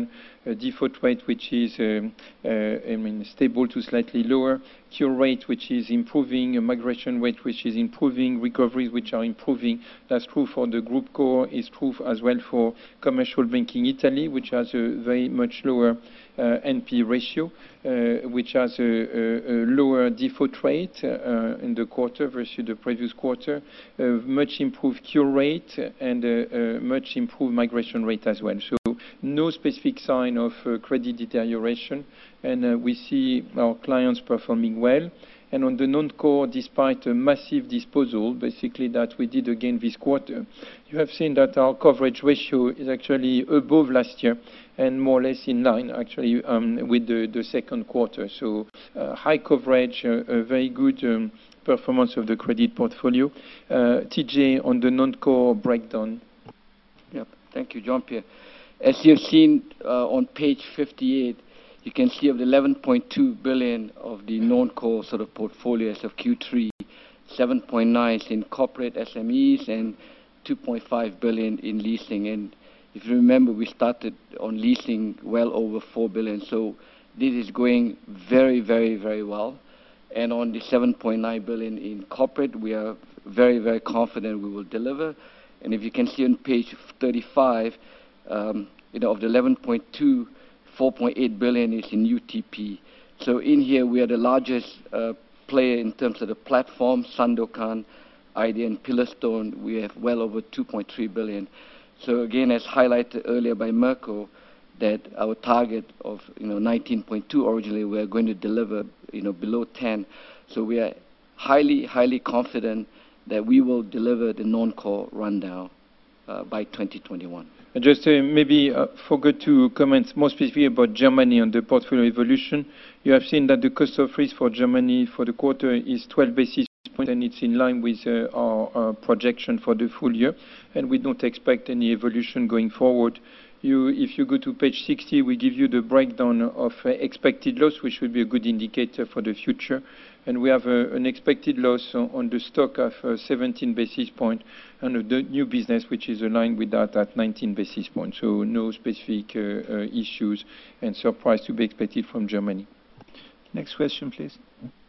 a default rate which is um, uh, I mean, stable to slightly lower, cure rate which is improving, a migration rate which is improving, recoveries which are improving. That's true for the group core, is true as well for commercial banking Italy, which has a very much lower uh, N P ratio, uh, which has a, a, a lower default rate uh, in the quarter versus the previous quarter, a much improved cure rate, and a, a much improved migration rate as well. So no specific sign of uh, credit deterioration, and uh, we see our clients performing well. And on the non-core, despite a massive disposal, basically that we did again this quarter, you have seen that our coverage ratio is actually above last year and more or less in line, actually, um, with the, the second quarter. So uh, high coverage, uh, a very good um, performance of the credit portfolio. Uh, T J, on the non-core breakdown. Yep. Thank you, Jean-Pierre. As you've seen uh, on page fifty-eight, you can see of the eleven point two billion of the non-core sort of portfolio as of Q three, seven point nine is in corporate S M Es and two point five billion in leasing. And if you remember, we started on leasing well over four billion. So this is going very, very, very well. And on the seven point nine billion in corporate, we are very, very confident we will deliver. And if you can see on page thirty-five, um, you know, of the eleven point two, four point eight billion is in U T P. So in here, we are the largest uh, player in terms of the platform, Sandokan, I D N, Pillarstone. We have well over two point three billion. So again, as highlighted earlier by Mirko, that our target of you know nineteen point two originally, we are going to deliver you know below ten. So we are highly, highly confident that we will deliver the non-core rundown uh, by twenty twenty-one. I just uh, maybe uh, forgot to comment more specifically about Germany on the portfolio evolution. You have seen that the cost of risk for Germany for the quarter is twelve basis points, and it's in line with uh, our, our projection for the full year, and we don't expect any evolution going forward. You, if you go to page sixty, we give you the breakdown of uh, expected loss, which would be a good indicator for the future. And we have uh, an expected loss on, on the stock of uh, seventeen basis points, and the new business, which is aligned with that at nineteen basis points. So no specific uh, uh, issues and surprise to be expected from Germany. Next question, please.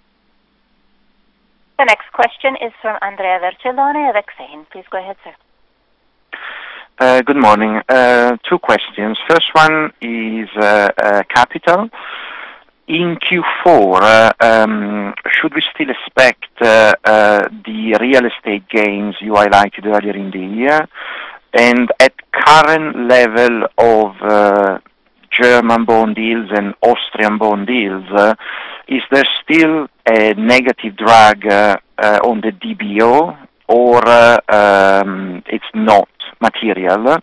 The next question is from Andrea Vercellone of Exane. Please go ahead, sir. Uh, good morning. Uh, two questions. First one is uh, uh, capital. In Q four, uh, um, should we still expect uh, uh, the real estate gains you highlighted earlier in the year? And at current level of uh, German bond yields and Austrian bond yields, uh, is there still a negative drag uh, uh, on the D B O, or uh, um, it's not material?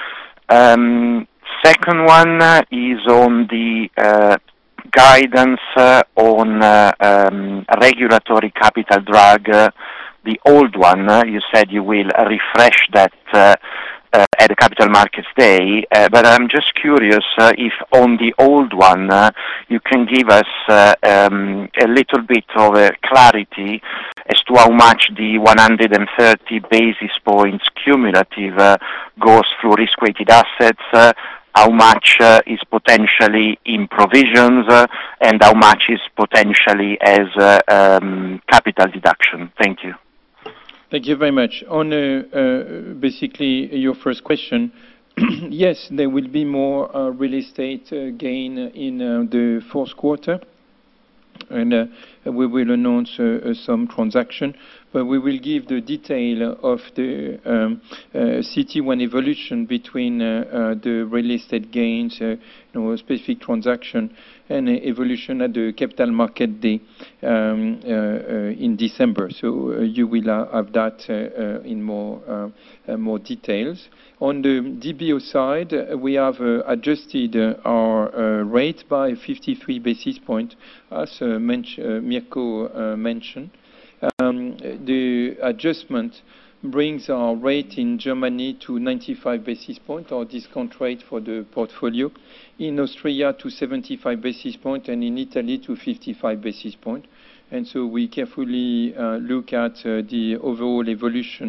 Um, second one is on the uh, guidance uh, on uh, um, regulatory capital drag, uh, the old one. Uh, you said you will refresh that uh, uh, at the Capital Markets Day, uh, but I'm just curious uh, if on the old one uh, you can give us uh, um, a little bit of uh, clarity as to how much the one hundred thirty basis points cumulative uh, goes through risk-weighted assets, uh, how much uh, is potentially in provisions, uh, and how much is potentially as uh, um, capital deduction. Thank you. Thank you very much. On uh, uh, basically your first question, yes, there will be more uh, real estate uh, gain in uh, the fourth quarter, and uh, we will announce uh, uh, some transaction, but we will give the detail of the um, uh, C T one evolution between uh, uh, the real estate gains, uh, you know, a specific transaction, and uh, evolution at the Capital Market Day um, uh, uh, in December. So uh, you will uh, have that uh, uh, in more uh, uh, more details. On the D B O side, uh, we have uh, adjusted uh, our uh, rate by fifty-three basis points, as uh, men uh, Mirko uh, mentioned. Um, the adjustment brings our rate in Germany to ninety-five basis points, our discount rate for the portfolio, in Austria to seventy-five basis points, and in Italy to fifty-five basis points. And so we carefully uh, look at uh, the overall evolution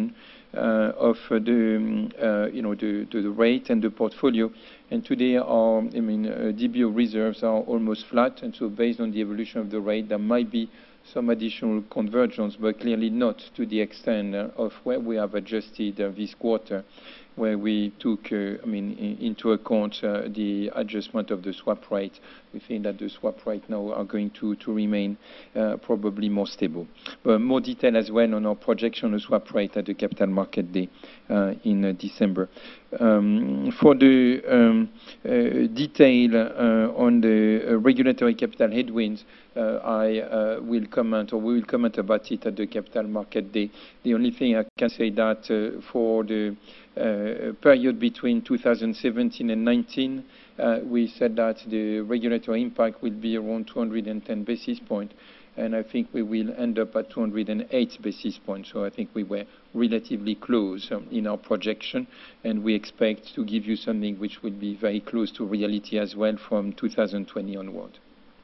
uh, of uh, the, um, uh, you know, the, the, the rate and the portfolio. And today, our, I mean, uh, D B O reserves are almost flat, and so based on the evolution of the rate, there might be some additional convergence, but clearly not to the extent uh, of where we have adjusted uh, this quarter, where we took, uh, I mean, in, into account uh, the adjustment of the swap rate. We think that the swap rate now are going to, to remain uh, probably more stable. But more detail as well on our projection of swap rate at the Capital Market Day uh, in uh, December. Um, for the um, uh, detail uh, on the uh, regulatory capital headwinds, uh, I uh, will comment, or we will comment about it at the Capital Market Day. The only thing I can say that uh, for the uh, period between two thousand seventeen and nineteen, uh, we said that the regulatory impact will be around two hundred ten basis points. And I think we will end up at two hundred eight basis points. So I think we were relatively close um, in our projection, and we expect to give you something which will be very close to reality as well from two thousand twenty onward.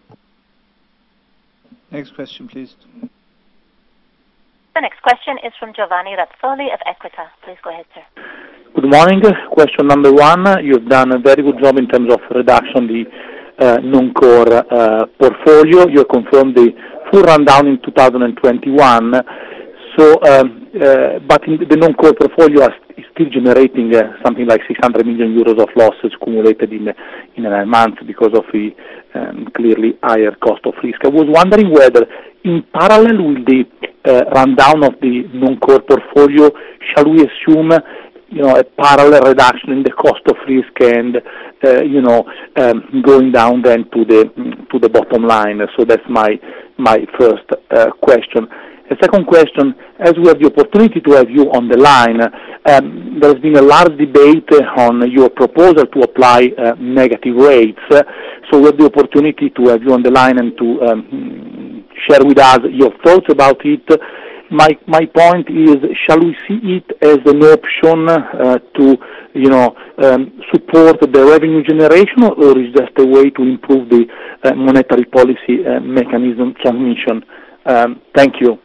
Next question, please. The next question is from Giovanni Razzoli of Equita. Please go ahead, sir. Good morning. Question number one. You've done a very good job in terms of reduction of the uh, non-core uh, portfolio. You confirmed the full rundown in two thousand twenty-one. So, um, uh, but in the non-core portfolio is still generating uh, something like six hundred million euros of losses accumulated in in nine months because of the um, clearly higher cost of risk. I was wondering whether, in parallel with the uh, rundown of the non-core portfolio, shall we assume, you know, a parallel reduction in the cost of risk and, uh, you know, um, going down then to the to the bottom line? So that's my my first uh, question. The second question, as we have the opportunity to have you on the line, um, there has been a large debate on your proposal to apply uh, negative rates. Uh, so we have the opportunity to have you on the line and to um, share with us your thoughts about it. My my point is, shall we see it as an option uh, to, you know, um, support the revenue generation, or is just a way to improve the uh, monetary policy uh, mechanism transmission? Um, thank you.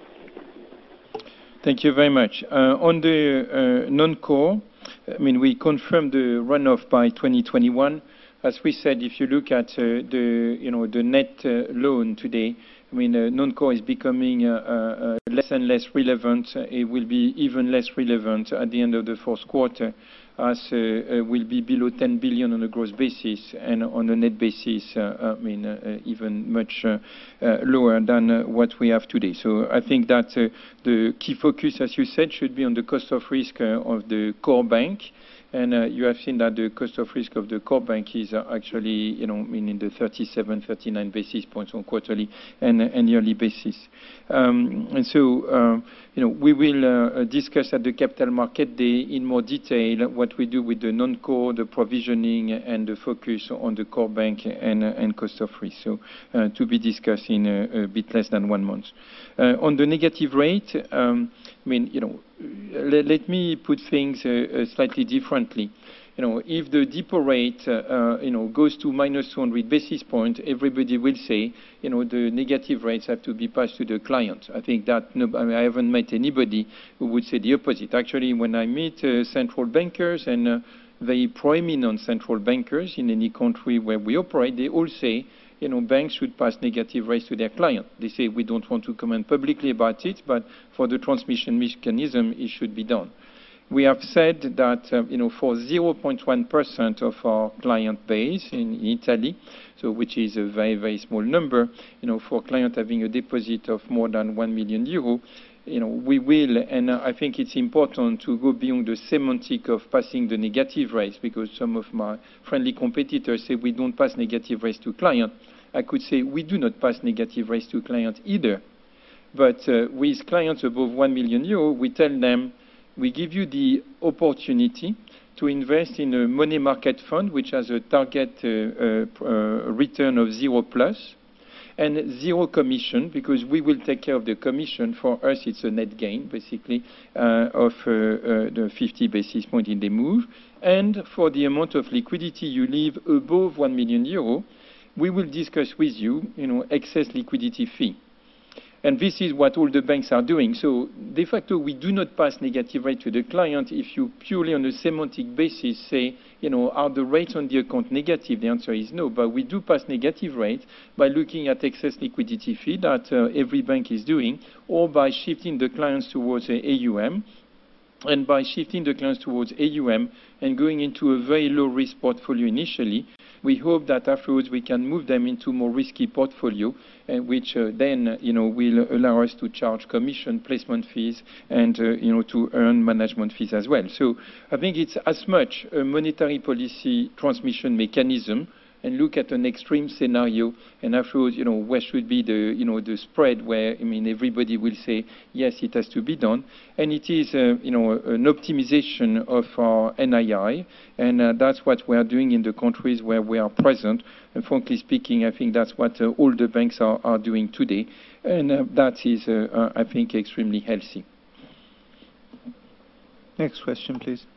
Thank you very much. Uh, on the uh, non-core, I mean, we confirmed the runoff by twenty twenty-one. As we said, if you look at uh, the, you know, the net uh, loan today, I mean, uh, non-core is becoming uh, uh, less and less relevant. It will be even less relevant at the end of the fourth quarter, as uh, uh, will be below ten billion on a gross basis, and on a net basis, uh, I mean, uh, even much uh, uh, lower than uh, what we have today. So I think that uh, the key focus, as you said, should be on the cost of risk uh, of the core bank. And uh, you have seen that the cost of risk of the core bank is uh, actually, you know, in the thirty-seven, thirty-nine basis points on quarterly and, and yearly basis. Um, and so, uh, you know, we will uh, discuss at the Capital Market Day in more detail what we do with the non-core, the provisioning, and the focus on the core bank and, uh, and cost of risk. So, uh, to be discussed in a, a bit less than one month. Uh, on the negative rate, um, I mean, you know, let, let me put things uh, uh, slightly differently. You know, if the depo rate, uh, uh, you know, goes to minus two hundred basis points, everybody will say, you know, the negative rates have to be passed to the client. I think that no, I, mean, I haven't met anybody who would say the opposite. Actually, when I meet uh, central bankers and uh, very prominent central bankers in any country where we operate, they all say, you know, banks should pass negative rates to their client. They say we don't want to comment publicly about it, but for the transmission mechanism, it should be done. We have said that, uh, you know, for zero point one percent of our client base in Italy, so which is a very, very small number, you know, for client having a deposit of more than one million euro, you know, we will, and uh, I think it's important to go beyond the semantic of passing the negative rates, because some of my friendly competitors say we don't pass negative rates to client. I could say we do not pass negative rates to client either. But uh, with clients above one million euro, we tell them, we give you the opportunity to invest in a money market fund, which has a target uh, uh, uh, return of zero plus, and zero commission, because we will take care of the commission. For us, it's a net gain, basically, uh, of uh, uh, the fifty basis point in the move. And for the amount of liquidity you leave above one million euro, we will discuss with you, you know, excess liquidity fee. And this is what all the banks are doing. So de facto, we do not pass negative rate to the client if you purely on a semantic basis say, you know, are the rates on the account negative? The answer is no. But we do pass negative rate by looking at excess liquidity fee that uh, every bank is doing, or by shifting the clients towards uh, A U M. And by shifting the clients towards A U M and going into a very low-risk portfolio initially, we hope that afterwards we can move them into more risky portfolio, uh, which uh, then, uh, you know, will allow us to charge commission, placement fees, and, uh, you know, to earn management fees as well. So I think it's as much a monetary policy transmission mechanism, and look at an extreme scenario, and afterwards, you know, where should be the, you know, the spread where, I mean, everybody will say, yes, it has to be done. And it is, uh, you know, an optimization of our N I I, and uh, that's what we are doing in the countries where we are present. And frankly speaking, I think that's what uh, all the banks are, are doing today. And uh, that is, uh, uh, I think, extremely healthy. Next question, please.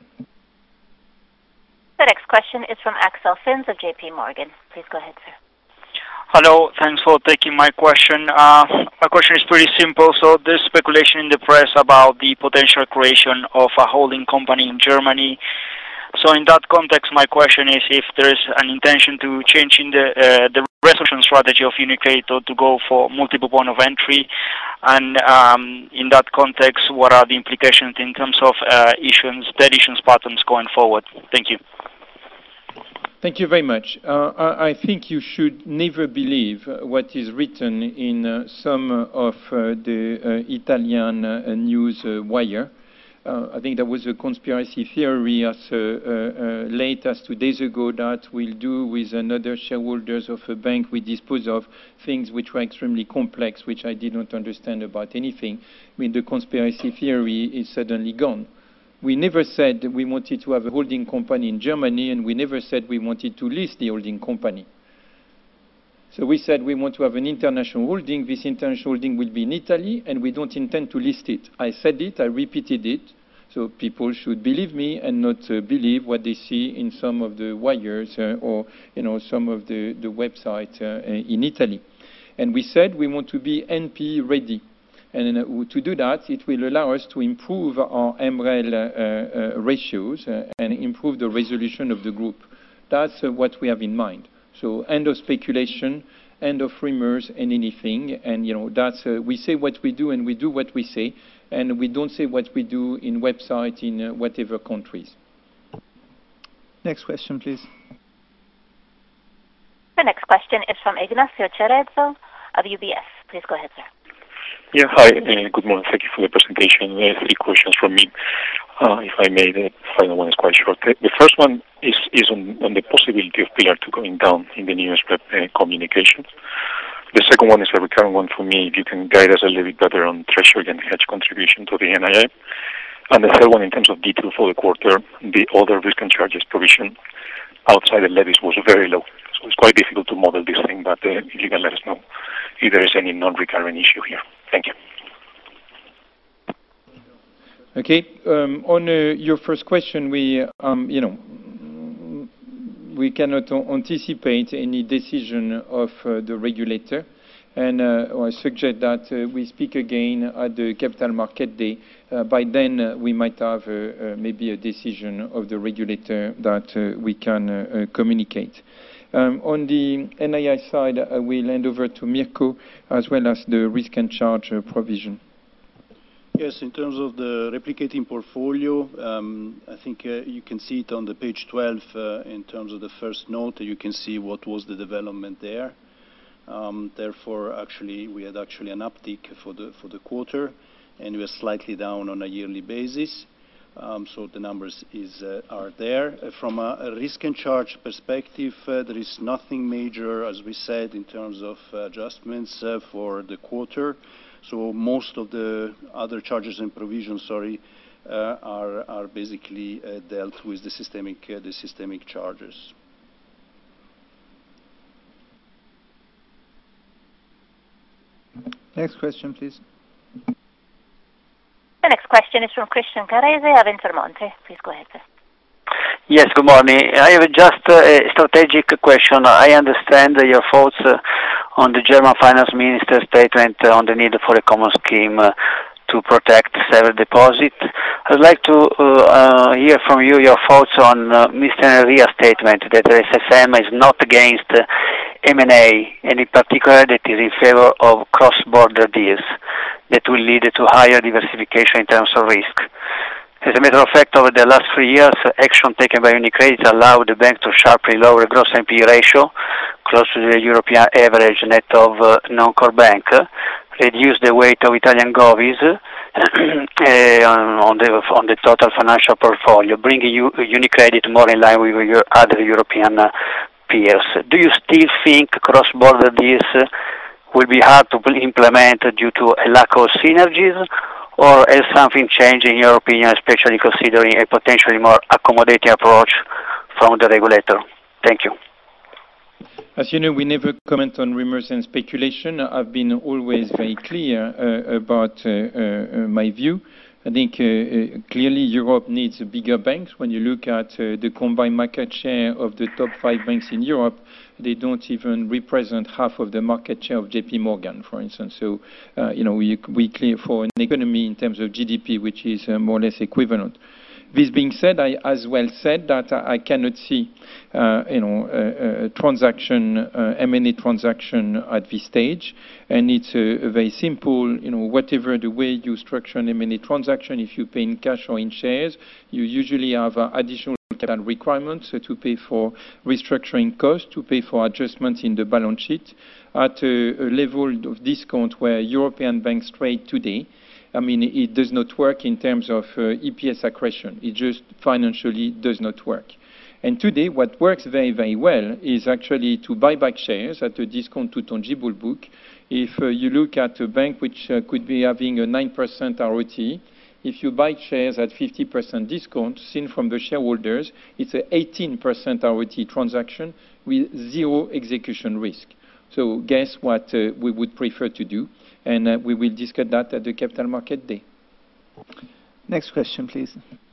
The next question is from Axel Finns of J P Morgan. Please go ahead, sir. Hello, thanks for taking my question. Uh, my question is pretty simple. So there's speculation in the press about the potential creation of a holding company in Germany. So in that context, my question is if there is an intention to change in the uh, the resolution strategy of UniCredit to go for multiple point of entry, and um, in that context, what are the implications in terms of uh, issuance, debt issuance patterns going forward? Thank you. Thank you very much. Uh, I, I think you should never believe what is written in uh, some of uh, the uh, Italian uh, news uh, wire. Uh, I think there was a conspiracy theory as uh, uh, uh, late as two days ago that we'll do with another shareholders of a bank we dispose of things which were extremely complex, which I did not understand about anything. I mean, the conspiracy theory is suddenly gone. We never said we wanted to have a holding company in Germany, and we never said we wanted to list the holding company. So we said we want to have an international holding. This international holding will be in Italy, and we don't intend to list it. I said it, I repeated it, so people should believe me and not uh, believe what they see in some of the wires uh, or, you know, some of the, the websites uh, in Italy. And we said we want to be N P E ready. And uh, to do that, it will allow us to improve our M R E L uh, uh, ratios uh, and improve the resolution of the group. That's uh, what we have in mind. So end of speculation, end of rumors and anything. And, you know, that's, uh, we say what we do and we do what we say. And we don't say what we do in website in uh, whatever countries. Next question, please. The next question is from Ignacio Cerezo of U B S. Please go ahead, sir. Yeah, hi, uh, good morning. Thank you for the presentation. Uh, three questions from me, uh, if I may. The final one is quite short. Uh, the first one is, is on, on the possibility of Pillar two going down in the new SREP uh, communications. The second one is a recurrent one for me, if you can guide us a little bit better on treasury and hedge contribution to the N I I. And the third one, in terms of detail for the quarter, the other risk and charges provision outside the levies was very low. So it's quite difficult to model this thing, but uh, if you can let us know if there is any non-recurring issue here. Thank you. Okay. Um, on uh, your first question, we, um, you know, we cannot anticipate any decision of uh, the regulator, and uh, I suggest that uh, we speak again at the Capital Market Day. Uh, by then, uh, we might have uh, uh, maybe a decision of the regulator that uh, we can uh, uh, communicate. Um, on the N I I side, I will hand over to Mirko, as well as the risk and charge uh, provision. Yes, in terms of the replicating portfolio, um, I think uh, you can see it on the page twelve uh, in terms of the first note. You can see what was the development there. Um, therefore, actually, we had actually an uptick for the for the quarter, and we are slightly down on a yearly basis. Um, so the numbers is, uh, are there. Uh, from a, a risk and charge perspective, uh, there is nothing major, as we said, in terms of uh, adjustments uh, for the quarter. So most of the other charges and provisions, sorry, uh, are, are basically uh, dealt with the systemic, uh, the systemic charges. Next question, please. The next question is from Christian Carrese of Intermonte. Please go ahead, sir. Yes, good morning. I have just uh, a strategic question. I understand uh, your thoughts uh, on the German finance minister statement uh, on the need for a common scheme uh, to protect saver deposit. I'd like to uh, uh, hear from you your thoughts on uh, Mister Enria's statement that the S S M is not against uh, M and A, and in particular that is in favor of cross-border deals that will lead to higher diversification in terms of risk. As a matter of fact, over the last three years, action taken by UniCredit allowed the bank to sharply lower gross N P E ratio, close to the European average net of uh, non-core bank, reduce the weight of Italian govies uh, on, the, on the total financial portfolio, bringing you, UniCredit more in line with your other European uh, peers. Do you still think cross-border deals uh, will be hard to implement due to a lack of synergies, or has something changed in your opinion, especially considering a potentially more accommodating approach from the regulator? Thank you. As you know, we never comment on rumors and speculation. I've been always very clear uh, about uh, uh, my view. I think uh, uh, clearly Europe needs bigger banks. When you look at uh, the combined market share of the top five banks in Europe, they don't even represent half of the market share of J P Morgan, for instance. So, uh, you know, we, we clear for an economy in terms of G D P, which is uh, more or less equivalent. This being said, I as well said that I cannot see, uh, you know, a, a transaction, uh, M and A transaction at this stage, and it's uh, very simple. You know, whatever the way you structure an M and A transaction, if you pay in cash or in shares, you usually have uh, additional capital requirements uh, to pay for restructuring costs, to pay for adjustments in the balance sheet at a, a level of discount where European banks trade today. I mean, it does not work in terms of uh, E P S accretion. It just financially does not work. And today, what works very, very well is actually to buy back shares at a discount to tangible book. If uh, you look at a bank which uh, could be having a nine percent R O T E, if you buy shares at fifty percent discount, seen from the shareholders, it's an eighteen percent R O T E transaction with zero execution risk. So guess what uh, we would prefer to do? And uh, we will discuss that at the Capital Market Day. Next question, please.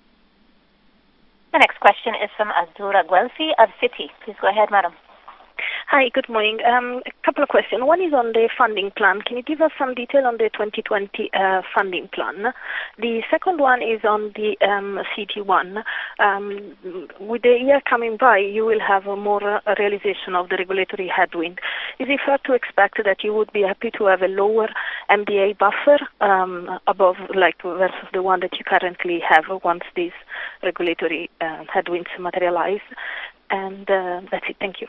The next question is from Azzurra Guelfi of Citi. Please go ahead, madam. Hi, good morning. Um, a couple of questions. One is on the funding plan. Can you give us some detail on the twenty twenty uh, funding plan? The second one is on the um, C T one. Um, with the year coming by, you will have a more uh, realization of the regulatory headwind. Is it fair to expect that you would be happy to have a lower M D A buffer um, above, like, versus the one that you currently have once these regulatory uh, headwinds materialize? And uh, that's it. Thank you.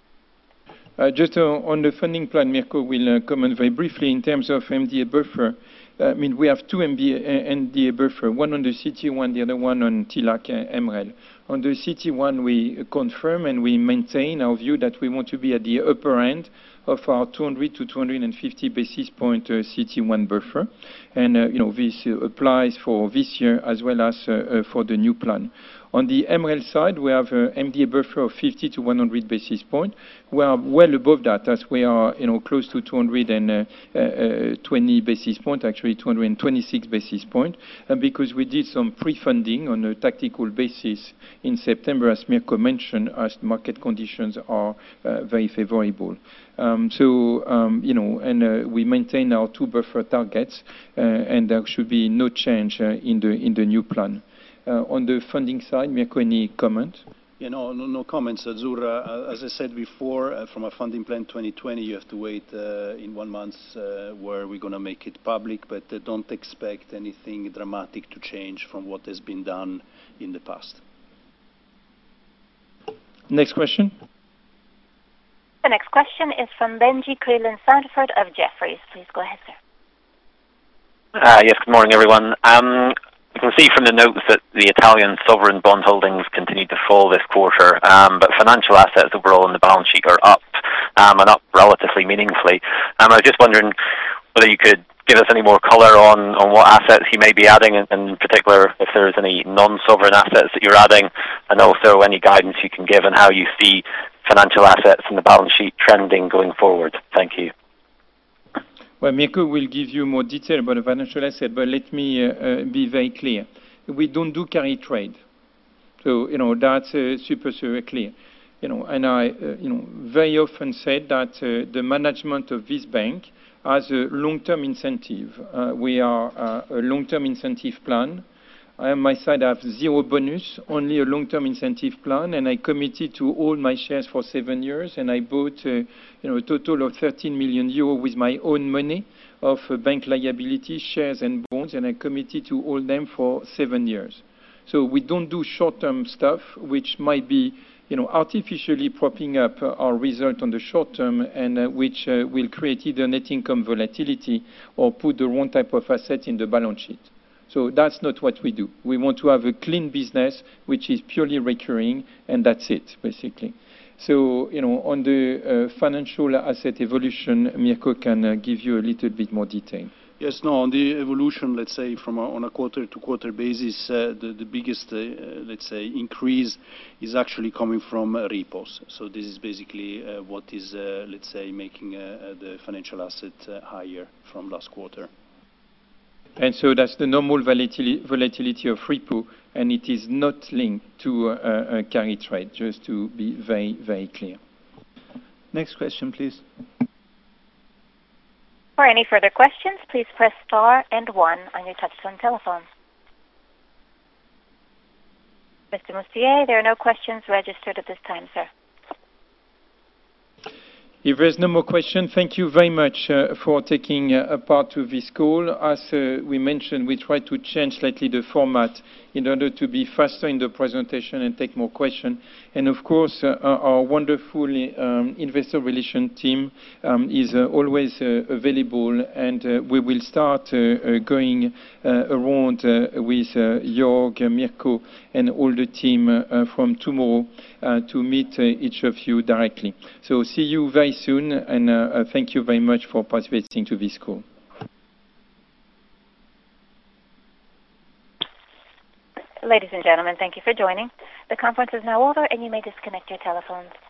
Uh, just uh, on the funding plan, Mirko will uh, comment very briefly in terms of M D A buffer. Uh, I mean, we have two M D A, M D A buffer, one on the C T one, the other one on T L A C uh, M R E L. On the C T one, we confirm and we maintain our view that we want to be at the upper end of our two hundred to two hundred fifty basis point uh, C T one buffer. And, uh, you know, this uh, applies for this year as well as uh, uh, for the new plan. On the M R E L side, we have an M D A buffer of fifty to one hundred basis points. We are well above that, as we are, you know, close to two hundred twenty basis points, actually two hundred twenty-six basis points, and because we did some pre-funding on a tactical basis in September, as Mirko mentioned, as market conditions are uh, very favorable. Um, so, um, you know, and uh, we maintain our two buffer targets, uh, and there should be no change uh, in the in the new plan. Uh, on the funding side, Mirko, any comment? Yeah, no, no, no comments, Azzurra. Uh, as I said before, uh, from a funding plan twenty twenty, you have to wait uh, in one month uh, where we're going to make it public, but uh, don't expect anything dramatic to change from what has been done in the past. Next question. The next question is from Benji Creelan-Sandford of Jefferies. Please go ahead, sir. Uh, yes, good morning, everyone. Um, You can see from the notes that the Italian sovereign bond holdings continue to fall this quarter, um, but financial assets overall in the balance sheet are up, um, and up relatively meaningfully. Um, I was just wondering whether you could give us any more color on, on what assets you may be adding, in, in particular if there's any non-sovereign assets that you're adding, and also any guidance you can give on how you see financial assets in the balance sheet trending going forward. Thank you. Well, Mirko will give you more detail about the financial asset, but let me uh, uh, be very clear. We don't do carry trade. So, you know, that's uh, super, super clear. you know, and I, uh, you know, very often said that uh, the management of this bank has a long-term incentive. Uh, we are uh, a long-term incentive plan. I, on my side, have zero bonus, only a long-term incentive plan, and I committed to all my shares for seven years, and I bought, uh, you know, a total of thirteen million euros with my own money of uh, bank liabilities, shares, and bonds, and I committed to all them for seven years. So we don't do short-term stuff, which might be, you know, artificially propping up uh, our result on the short term, and uh, which uh, will create either net income volatility or put the wrong type of asset in the balance sheet. So that's not what we do. We want to have a clean business which is purely recurring, and that's it, basically. So, you know, on the uh, financial asset evolution, Mirko can uh, give you a little bit more detail. Yes, no, on the evolution, let's say, from a, on a quarter-to-quarter basis, uh, the, the biggest, uh, let's say, increase is actually coming from uh, repos. So this is basically uh, what is, uh, let's say, making uh, the financial asset uh, higher from last quarter. And so that's the normal volatility, volatility of repo, and it is not linked to uh, a carry trade, just to be very, very clear. Next question, please. For any further questions, please press star and one on your touchtone telephone. Mister Mustier, there are no questions registered at this time, sir. If there's no more question, thank you very much uh, for taking uh, a part to this call. As uh, we mentioned, we try to change slightly the format in order to be faster in the presentation and take more questions. And of course, uh, our wonderful um, investor relations team um, is uh, always uh, available, and uh, we will start uh, uh, going uh, around uh, with uh, Jörg, uh, Mirko, and all the team uh, from tomorrow uh, to meet uh, each of you directly. So see you very soon, and uh, uh, thank you very much for participating to this call. Ladies and gentlemen, thank you for joining. The conference is now over, and you may disconnect your telephones.